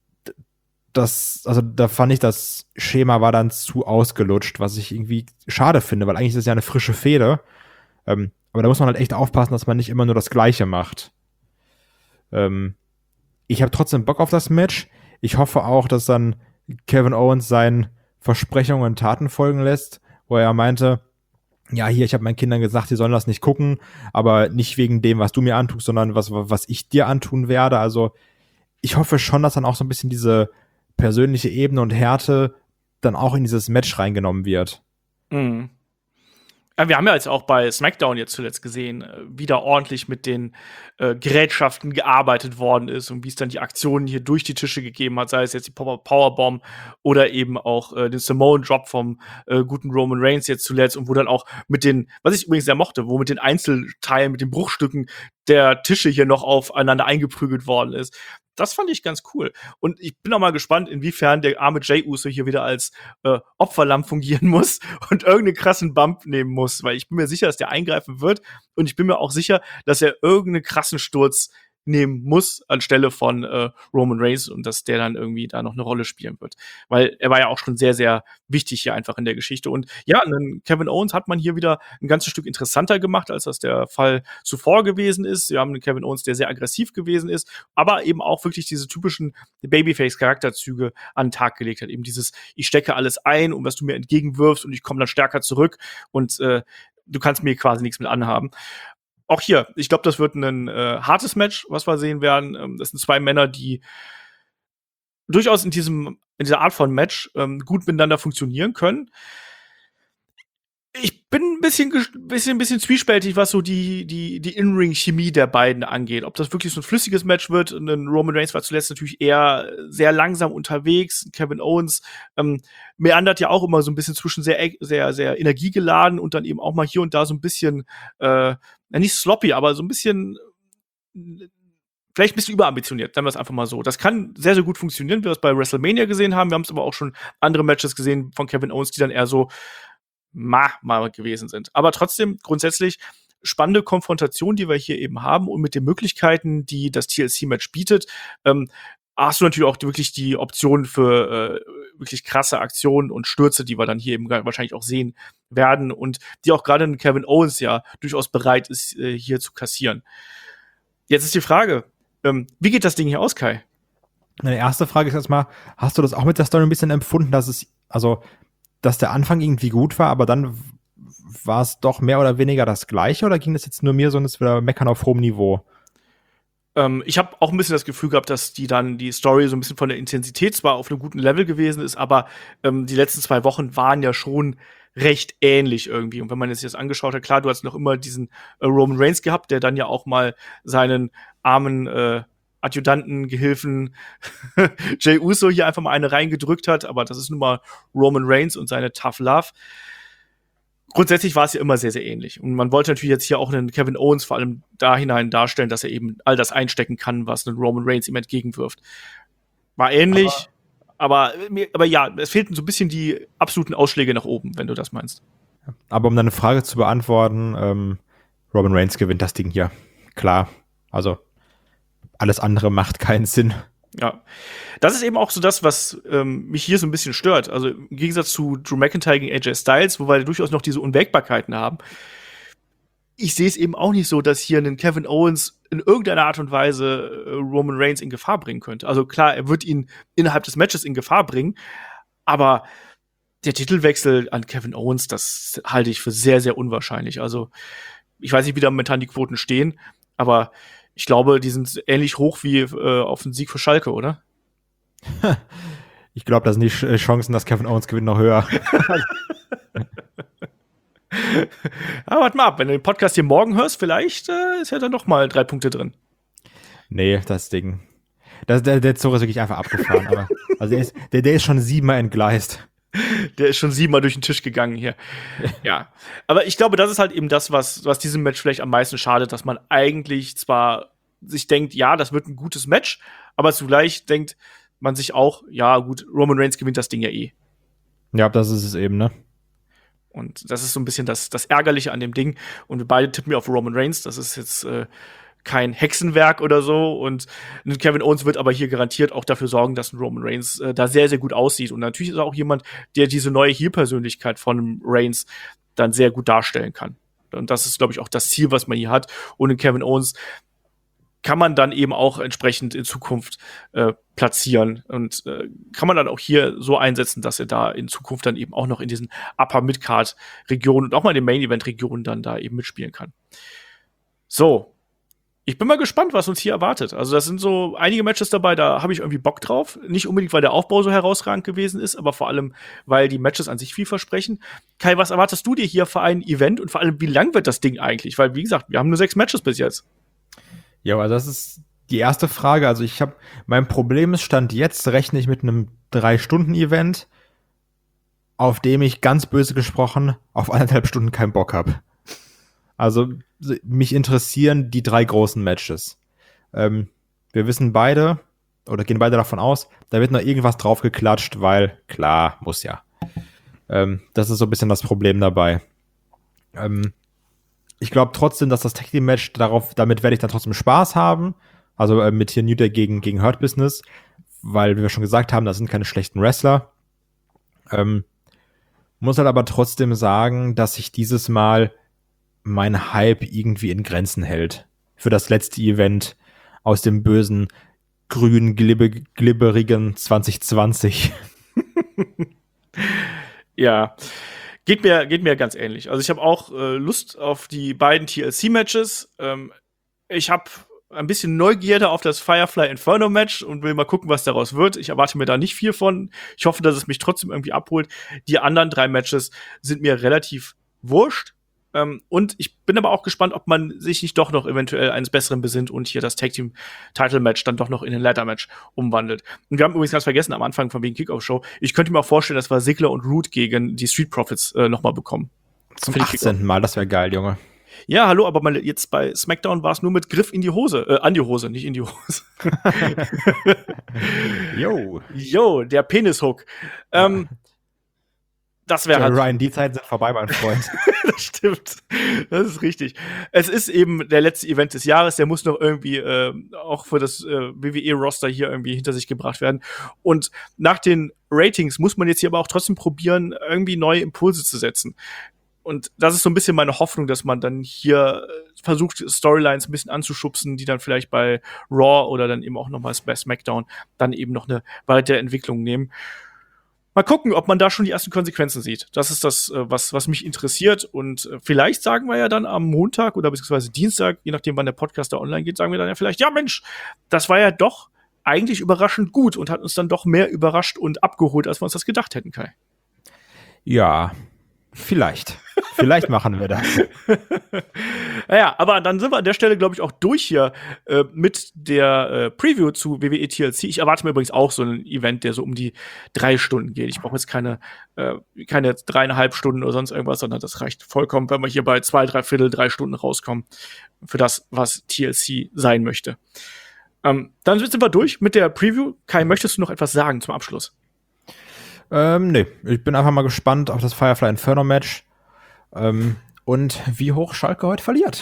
das, also da fand ich, das Schema war dann zu ausgelutscht, was ich irgendwie schade finde, weil eigentlich ist es ja eine frische Fehde. Ähm, aber da muss man halt echt aufpassen, dass man nicht immer nur das Gleiche macht. Ähm, ich habe trotzdem Bock auf das Match. Ich hoffe auch, dass dann Kevin Owens seinen Versprechungen und Taten folgen lässt, wo er meinte, ja, hier, ich habe meinen Kindern gesagt, sie sollen das nicht gucken, aber nicht wegen dem, was du mir antust, sondern was, was ich dir antun werde. Also ich hoffe schon, dass dann auch so ein bisschen diese persönliche Ebene und Härte dann auch in dieses Match reingenommen wird. Mhm. Ja, wir haben ja jetzt auch bei SmackDown jetzt zuletzt gesehen, äh, wie da ordentlich mit den äh, Gerätschaften gearbeitet worden ist und wie es dann die Aktionen hier durch die Tische gegeben hat, sei es jetzt die Power- Powerbomb oder eben auch äh, den Samoan Drop vom äh, guten Roman Reigns jetzt zuletzt und wo dann auch mit den, was ich übrigens sehr mochte, wo mit den Einzelteilen, mit den Bruchstücken der Tische hier noch aufeinander eingeprügelt worden ist. Das fand ich ganz cool. Und ich bin auch mal gespannt, inwiefern der arme Jey Uso hier wieder als äh, Opferlamm fungieren muss und irgendeinen krassen Bump nehmen muss. Weil ich bin mir sicher, dass der eingreifen wird. Und ich bin mir auch sicher, dass er irgendeinen krassen Sturz nehmen muss anstelle von äh, Roman Reigns und dass der dann irgendwie da noch eine Rolle spielen wird. Weil er war ja auch schon sehr, sehr wichtig hier einfach in der Geschichte. Und ja, einen Kevin Owens hat man hier wieder ein ganzes Stück interessanter gemacht, als das der Fall zuvor gewesen ist. Wir haben einen Kevin Owens, der sehr aggressiv gewesen ist, aber eben auch wirklich diese typischen Babyface-Charakterzüge an den Tag gelegt hat. Eben dieses, ich stecke alles ein und was du mir entgegenwirfst und ich komme dann stärker zurück und äh, du kannst mir quasi nichts mit anhaben. Auch hier, ich glaube, das wird ein äh, hartes Match, was wir sehen werden. Ähm, das sind zwei Männer, die durchaus in diesem in dieser Art von Match ähm, gut miteinander funktionieren können. Ich bin ein bisschen, bisschen, bisschen zwiespältig, was so die, die, die In-Ring-Chemie der beiden angeht. Ob das wirklich so ein flüssiges Match wird. Und Roman Reigns war zuletzt natürlich eher sehr langsam unterwegs. Kevin Owens ähm, meandert ja auch immer so ein bisschen zwischen sehr, sehr, sehr energiegeladen und dann eben auch mal hier und da so ein bisschen, äh, nicht sloppy, aber so ein bisschen, vielleicht ein bisschen überambitioniert, nennen wir es einfach mal so. Das kann sehr, sehr gut funktionieren, wie wir es bei WrestleMania gesehen haben. Wir haben es aber auch schon andere Matches gesehen von Kevin Owens, die dann eher so Ma mal gewesen sind. Aber trotzdem grundsätzlich spannende Konfrontation, die wir hier eben haben und mit den Möglichkeiten, die das T L C-Match bietet. Ähm, hast du natürlich auch wirklich die Option für äh, wirklich krasse Aktionen und Stürze, die wir dann hier eben wahrscheinlich auch sehen werden und die auch gerade Kevin Owens ja durchaus bereit ist, äh, hier zu kassieren. Jetzt ist die Frage, ähm, wie geht das Ding hier aus, Kai? Meine erste Frage ist erstmal, hast du das auch mit der Story ein bisschen empfunden, dass es, also, dass der Anfang irgendwie gut war, aber dann war es doch mehr oder weniger das Gleiche, oder ging das jetzt nur mir so, und es wieder meckern auf hohem Niveau? Ähm, ich habe auch ein bisschen das Gefühl gehabt, dass die dann die Story so ein bisschen von der Intensität zwar auf einem guten Level gewesen ist, aber ähm, die letzten zwei Wochen waren ja schon recht ähnlich irgendwie. Und wenn man jetzt das angeschaut hat, klar, du hast noch immer diesen äh, Roman Reigns gehabt, der dann ja auch mal seinen armen äh, Adjutanten, Gehilfen Jey Uso hier einfach mal eine reingedrückt hat, aber das ist nun mal Roman Reigns und seine Tough Love. Grundsätzlich war es ja immer sehr, sehr ähnlich. Und man wollte natürlich jetzt hier auch einen Kevin Owens vor allem da hinein darstellen, dass er eben all das einstecken kann, was ein Roman Reigns ihm entgegenwirft. War ähnlich, aber, aber, aber ja, es fehlten so ein bisschen die absoluten Ausschläge nach oben, wenn du das meinst. Aber um deine Frage zu beantworten, ähm, Roman Reigns gewinnt das Ding hier. Klar. Also, alles andere macht keinen Sinn. Ja, das ist eben auch so das, was ähm, mich hier so ein bisschen stört. Also im Gegensatz zu Drew McIntyre gegen A J Styles, wo wir durchaus noch diese Unwägbarkeiten haben. Ich sehe es eben auch nicht so, dass hier ein Kevin Owens in irgendeiner Art und Weise äh, Roman Reigns in Gefahr bringen könnte. Also klar, er wird ihn innerhalb des Matches in Gefahr bringen, aber der Titelwechsel an Kevin Owens, das halte ich für sehr, sehr unwahrscheinlich. Also ich weiß nicht, wie da momentan die Quoten stehen, aber ich glaube, die sind ähnlich hoch wie äh, auf den Sieg für Schalke, oder? Ich glaube, da sind die Ch- Chancen, dass Kevin Owens gewinnt, noch höher. Aber warte mal ab, wenn du den Podcast hier morgen hörst, vielleicht äh, ist ja dann noch mal drei Punkte drin. Nee, das Ding. Das, der, der Zug ist wirklich einfach abgefahren. aber, also der ist, der, der ist schon siebenmal entgleist. Der ist schon siebenmal durch den Tisch gegangen hier. Ja. Aber ich glaube, das ist halt eben das, was, was diesem Match vielleicht am meisten schadet, dass man eigentlich zwar sich denkt, ja, das wird ein gutes Match, aber zugleich denkt man sich auch, ja, gut, Roman Reigns gewinnt das Ding ja eh. Ja, das ist es eben, ne? Und das ist so ein bisschen das, das Ärgerliche an dem Ding. Und wir beide tippen ja auf Roman Reigns. Das ist jetzt äh, kein Hexenwerk oder so. Und Kevin Owens wird aber hier garantiert auch dafür sorgen, dass ein Roman Reigns äh, da sehr, sehr gut aussieht. Und natürlich ist er auch jemand, der diese neue Heel-Persönlichkeit von Reigns dann sehr gut darstellen kann. Und das ist, glaube ich, auch das Ziel, was man hier hat. Und in Kevin Owens kann man dann eben auch entsprechend in Zukunft äh, platzieren und äh, kann man dann auch hier so einsetzen, dass er da in Zukunft dann eben auch noch in diesen Upper-Mid-Card-Regionen und auch mal in den Main-Event-Regionen dann da eben mitspielen kann. So, ich bin mal gespannt, was uns hier erwartet. Also das sind so einige Matches dabei, da habe ich irgendwie Bock drauf. Nicht unbedingt, weil der Aufbau so herausragend gewesen ist, aber vor allem, weil die Matches an sich viel versprechen. Kai, was erwartest du dir hier für ein Event und vor allem, wie lang wird das Ding eigentlich? Weil, wie gesagt, wir haben nur sechs Matches bis jetzt. Ja, aber das ist die erste Frage. Also ich habe, mein Problem ist, Stand jetzt rechne ich mit einem drei-Stunden-Event, auf dem ich ganz böse gesprochen auf anderthalb Stunden keinen Bock habe. Also mich interessieren die drei großen Matches. Ähm, wir wissen beide, oder gehen beide davon aus, da wird noch irgendwas draufgeklatscht, weil, klar, muss ja. Ähm, das ist so ein bisschen das Problem dabei. Ähm, Ich glaube trotzdem, dass das Tag Team Match darauf, damit werde ich dann trotzdem Spaß haben. Also äh, mit hier New Day gegen, gegen Hurt Business, weil, wie wir schon gesagt haben, das sind keine schlechten Wrestler. Ähm, muss halt aber trotzdem sagen, dass sich dieses Mal mein Hype irgendwie in Grenzen hält. Für das letzte Event aus dem bösen, grün, glibbe, glibberigen zwanzig zwanzig. Ja. Geht mir, geht mir ganz ähnlich. Also ich habe auch äh, Lust auf die beiden T L C-Matches. Ähm, ich habe ein bisschen Neugierde auf das Firefly Inferno Match und will mal gucken, was daraus wird. Ich erwarte mir da nicht viel von. Ich hoffe, dass es mich trotzdem irgendwie abholt. Die anderen drei Matches sind mir relativ wurscht. Ähm, und ich bin aber auch gespannt, ob man sich nicht doch noch eventuell eines Besseren besinnt und hier das Tag Team Title Match dann doch noch in ein Ladder Match umwandelt. Und wir haben übrigens ganz vergessen am Anfang von wegen Kickoff Show. Ich könnte mir auch vorstellen, dass wir Ziggler und Root gegen die Street Profits äh, noch mal bekommen. Zum achtzehnten Mal, das wäre geil, Junge. Ja, hallo, aber mal jetzt bei SmackDown war es nur mit Griff in die Hose, äh, an die Hose, nicht in die Hose. Yo. Yo, der Penishook. Ähm, Das wäre halt Ryan, die Zeiten sind vorbei, mein Freund. Das stimmt. Das ist richtig. Es ist eben der letzte Event des Jahres. Der muss noch irgendwie äh, auch für das äh, W W E-Roster hier irgendwie hinter sich gebracht werden. Und nach den Ratings muss man jetzt hier aber auch trotzdem probieren, irgendwie neue Impulse zu setzen. Und das ist so ein bisschen meine Hoffnung, dass man dann hier versucht, Storylines ein bisschen anzuschubsen, die dann vielleicht bei Raw oder dann eben auch nochmal bei SmackDown dann eben noch eine weitere Entwicklung nehmen. Mal gucken, ob man da schon die ersten Konsequenzen sieht. Das ist das, was, was mich interessiert. Und vielleicht sagen wir ja dann am Montag oder beziehungsweise Dienstag, je nachdem, wann der Podcast da online geht, sagen wir dann ja vielleicht, ja Mensch, das war ja doch eigentlich überraschend gut und hat uns dann doch mehr überrascht und abgeholt, als wir uns das gedacht hätten, Kai. Ja, vielleicht. Vielleicht machen wir das. Naja, aber dann sind wir an der Stelle, glaube ich, auch durch hier äh, mit der äh, Preview zu W W E T L C. Ich erwarte mir übrigens auch so ein Event, der so um die drei Stunden geht. Ich brauche jetzt keine, äh, keine dreieinhalb Stunden oder sonst irgendwas, sondern das reicht vollkommen, wenn wir hier bei zwei, drei Viertel, drei Stunden rauskommen für das, was T L C sein möchte. Ähm, dann sind wir durch mit der Preview. Kai, möchtest du noch etwas sagen zum Abschluss? Ähm, nee, ich bin einfach mal gespannt auf das Firefly Inferno Match. Ähm, und wie hoch Schalke heute verliert.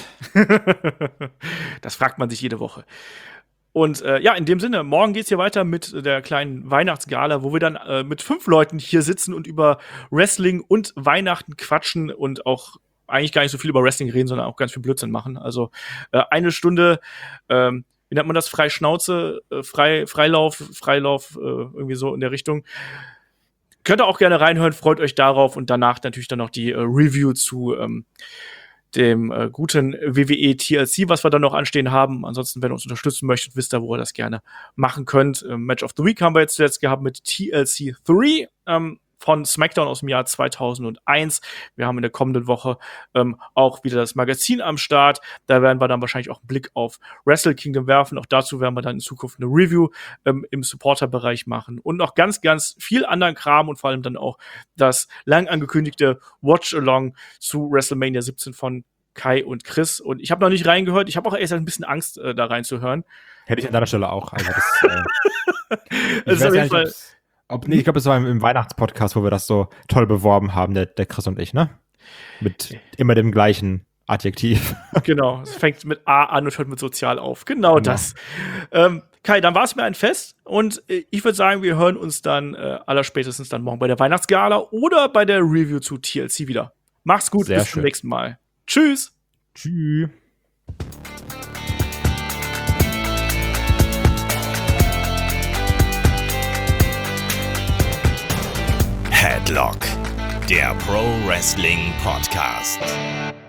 Das fragt man sich jede Woche. Und äh, ja, in dem Sinne, morgen geht's hier weiter mit der kleinen Weihnachtsgala, wo wir dann äh, mit fünf Leuten hier sitzen und über Wrestling und Weihnachten quatschen und auch eigentlich gar nicht so viel über Wrestling reden, sondern auch ganz viel Blödsinn machen. Also äh, eine Stunde, ähm, wie nennt man das, frei Schnauze, äh, frei, Freilauf, Freilauf, äh, irgendwie so in der Richtung. Könnt ihr auch gerne reinhören, freut euch darauf und danach natürlich dann noch die äh, Review zu ähm, dem äh, guten W W E T L C, was wir dann noch anstehen haben. Ansonsten, wenn ihr uns unterstützen möchtet, wisst ihr, wo ihr das gerne machen könnt. Ähm, Match of the Week haben wir jetzt zuletzt gehabt mit T L C drei ähm, von SmackDown aus dem Jahr zweitausendeins. Wir haben in der kommenden Woche ähm, auch wieder das Magazin am Start. Da werden wir dann wahrscheinlich auch einen Blick auf Wrestle Kingdom werfen. Auch dazu werden wir dann in Zukunft eine Review ähm, im Supporter-Bereich machen. Und noch ganz, ganz viel anderen Kram und vor allem dann auch das lang angekündigte Watch-Along zu WrestleMania siebzehn von Kai und Chris. Und ich habe noch nicht reingehört. Ich habe auch erst ein bisschen Angst, äh, da reinzuhören. Hätte ich an deiner Stelle auch. Also das, äh, das ist auf jeden Fall Ob, nee, ich glaube, es war im, im Weihnachtspodcast, wo wir das so toll beworben haben, der, der Chris und ich, ne? Mit immer dem gleichen Adjektiv. Genau, es fängt mit A an und hört mit sozial auf. Genau, genau. Das. Ähm, Kai, dann war es mir ein Fest und äh, ich würde sagen, wir hören uns dann äh, allerspätestens dann morgen bei der Weihnachtsgala oder bei der Review zu T L C wieder. Macht's gut, Sehr bis schön. zum nächsten Mal. Tschüss. Tschüss. Headlock, der Pro Wrestling Podcast.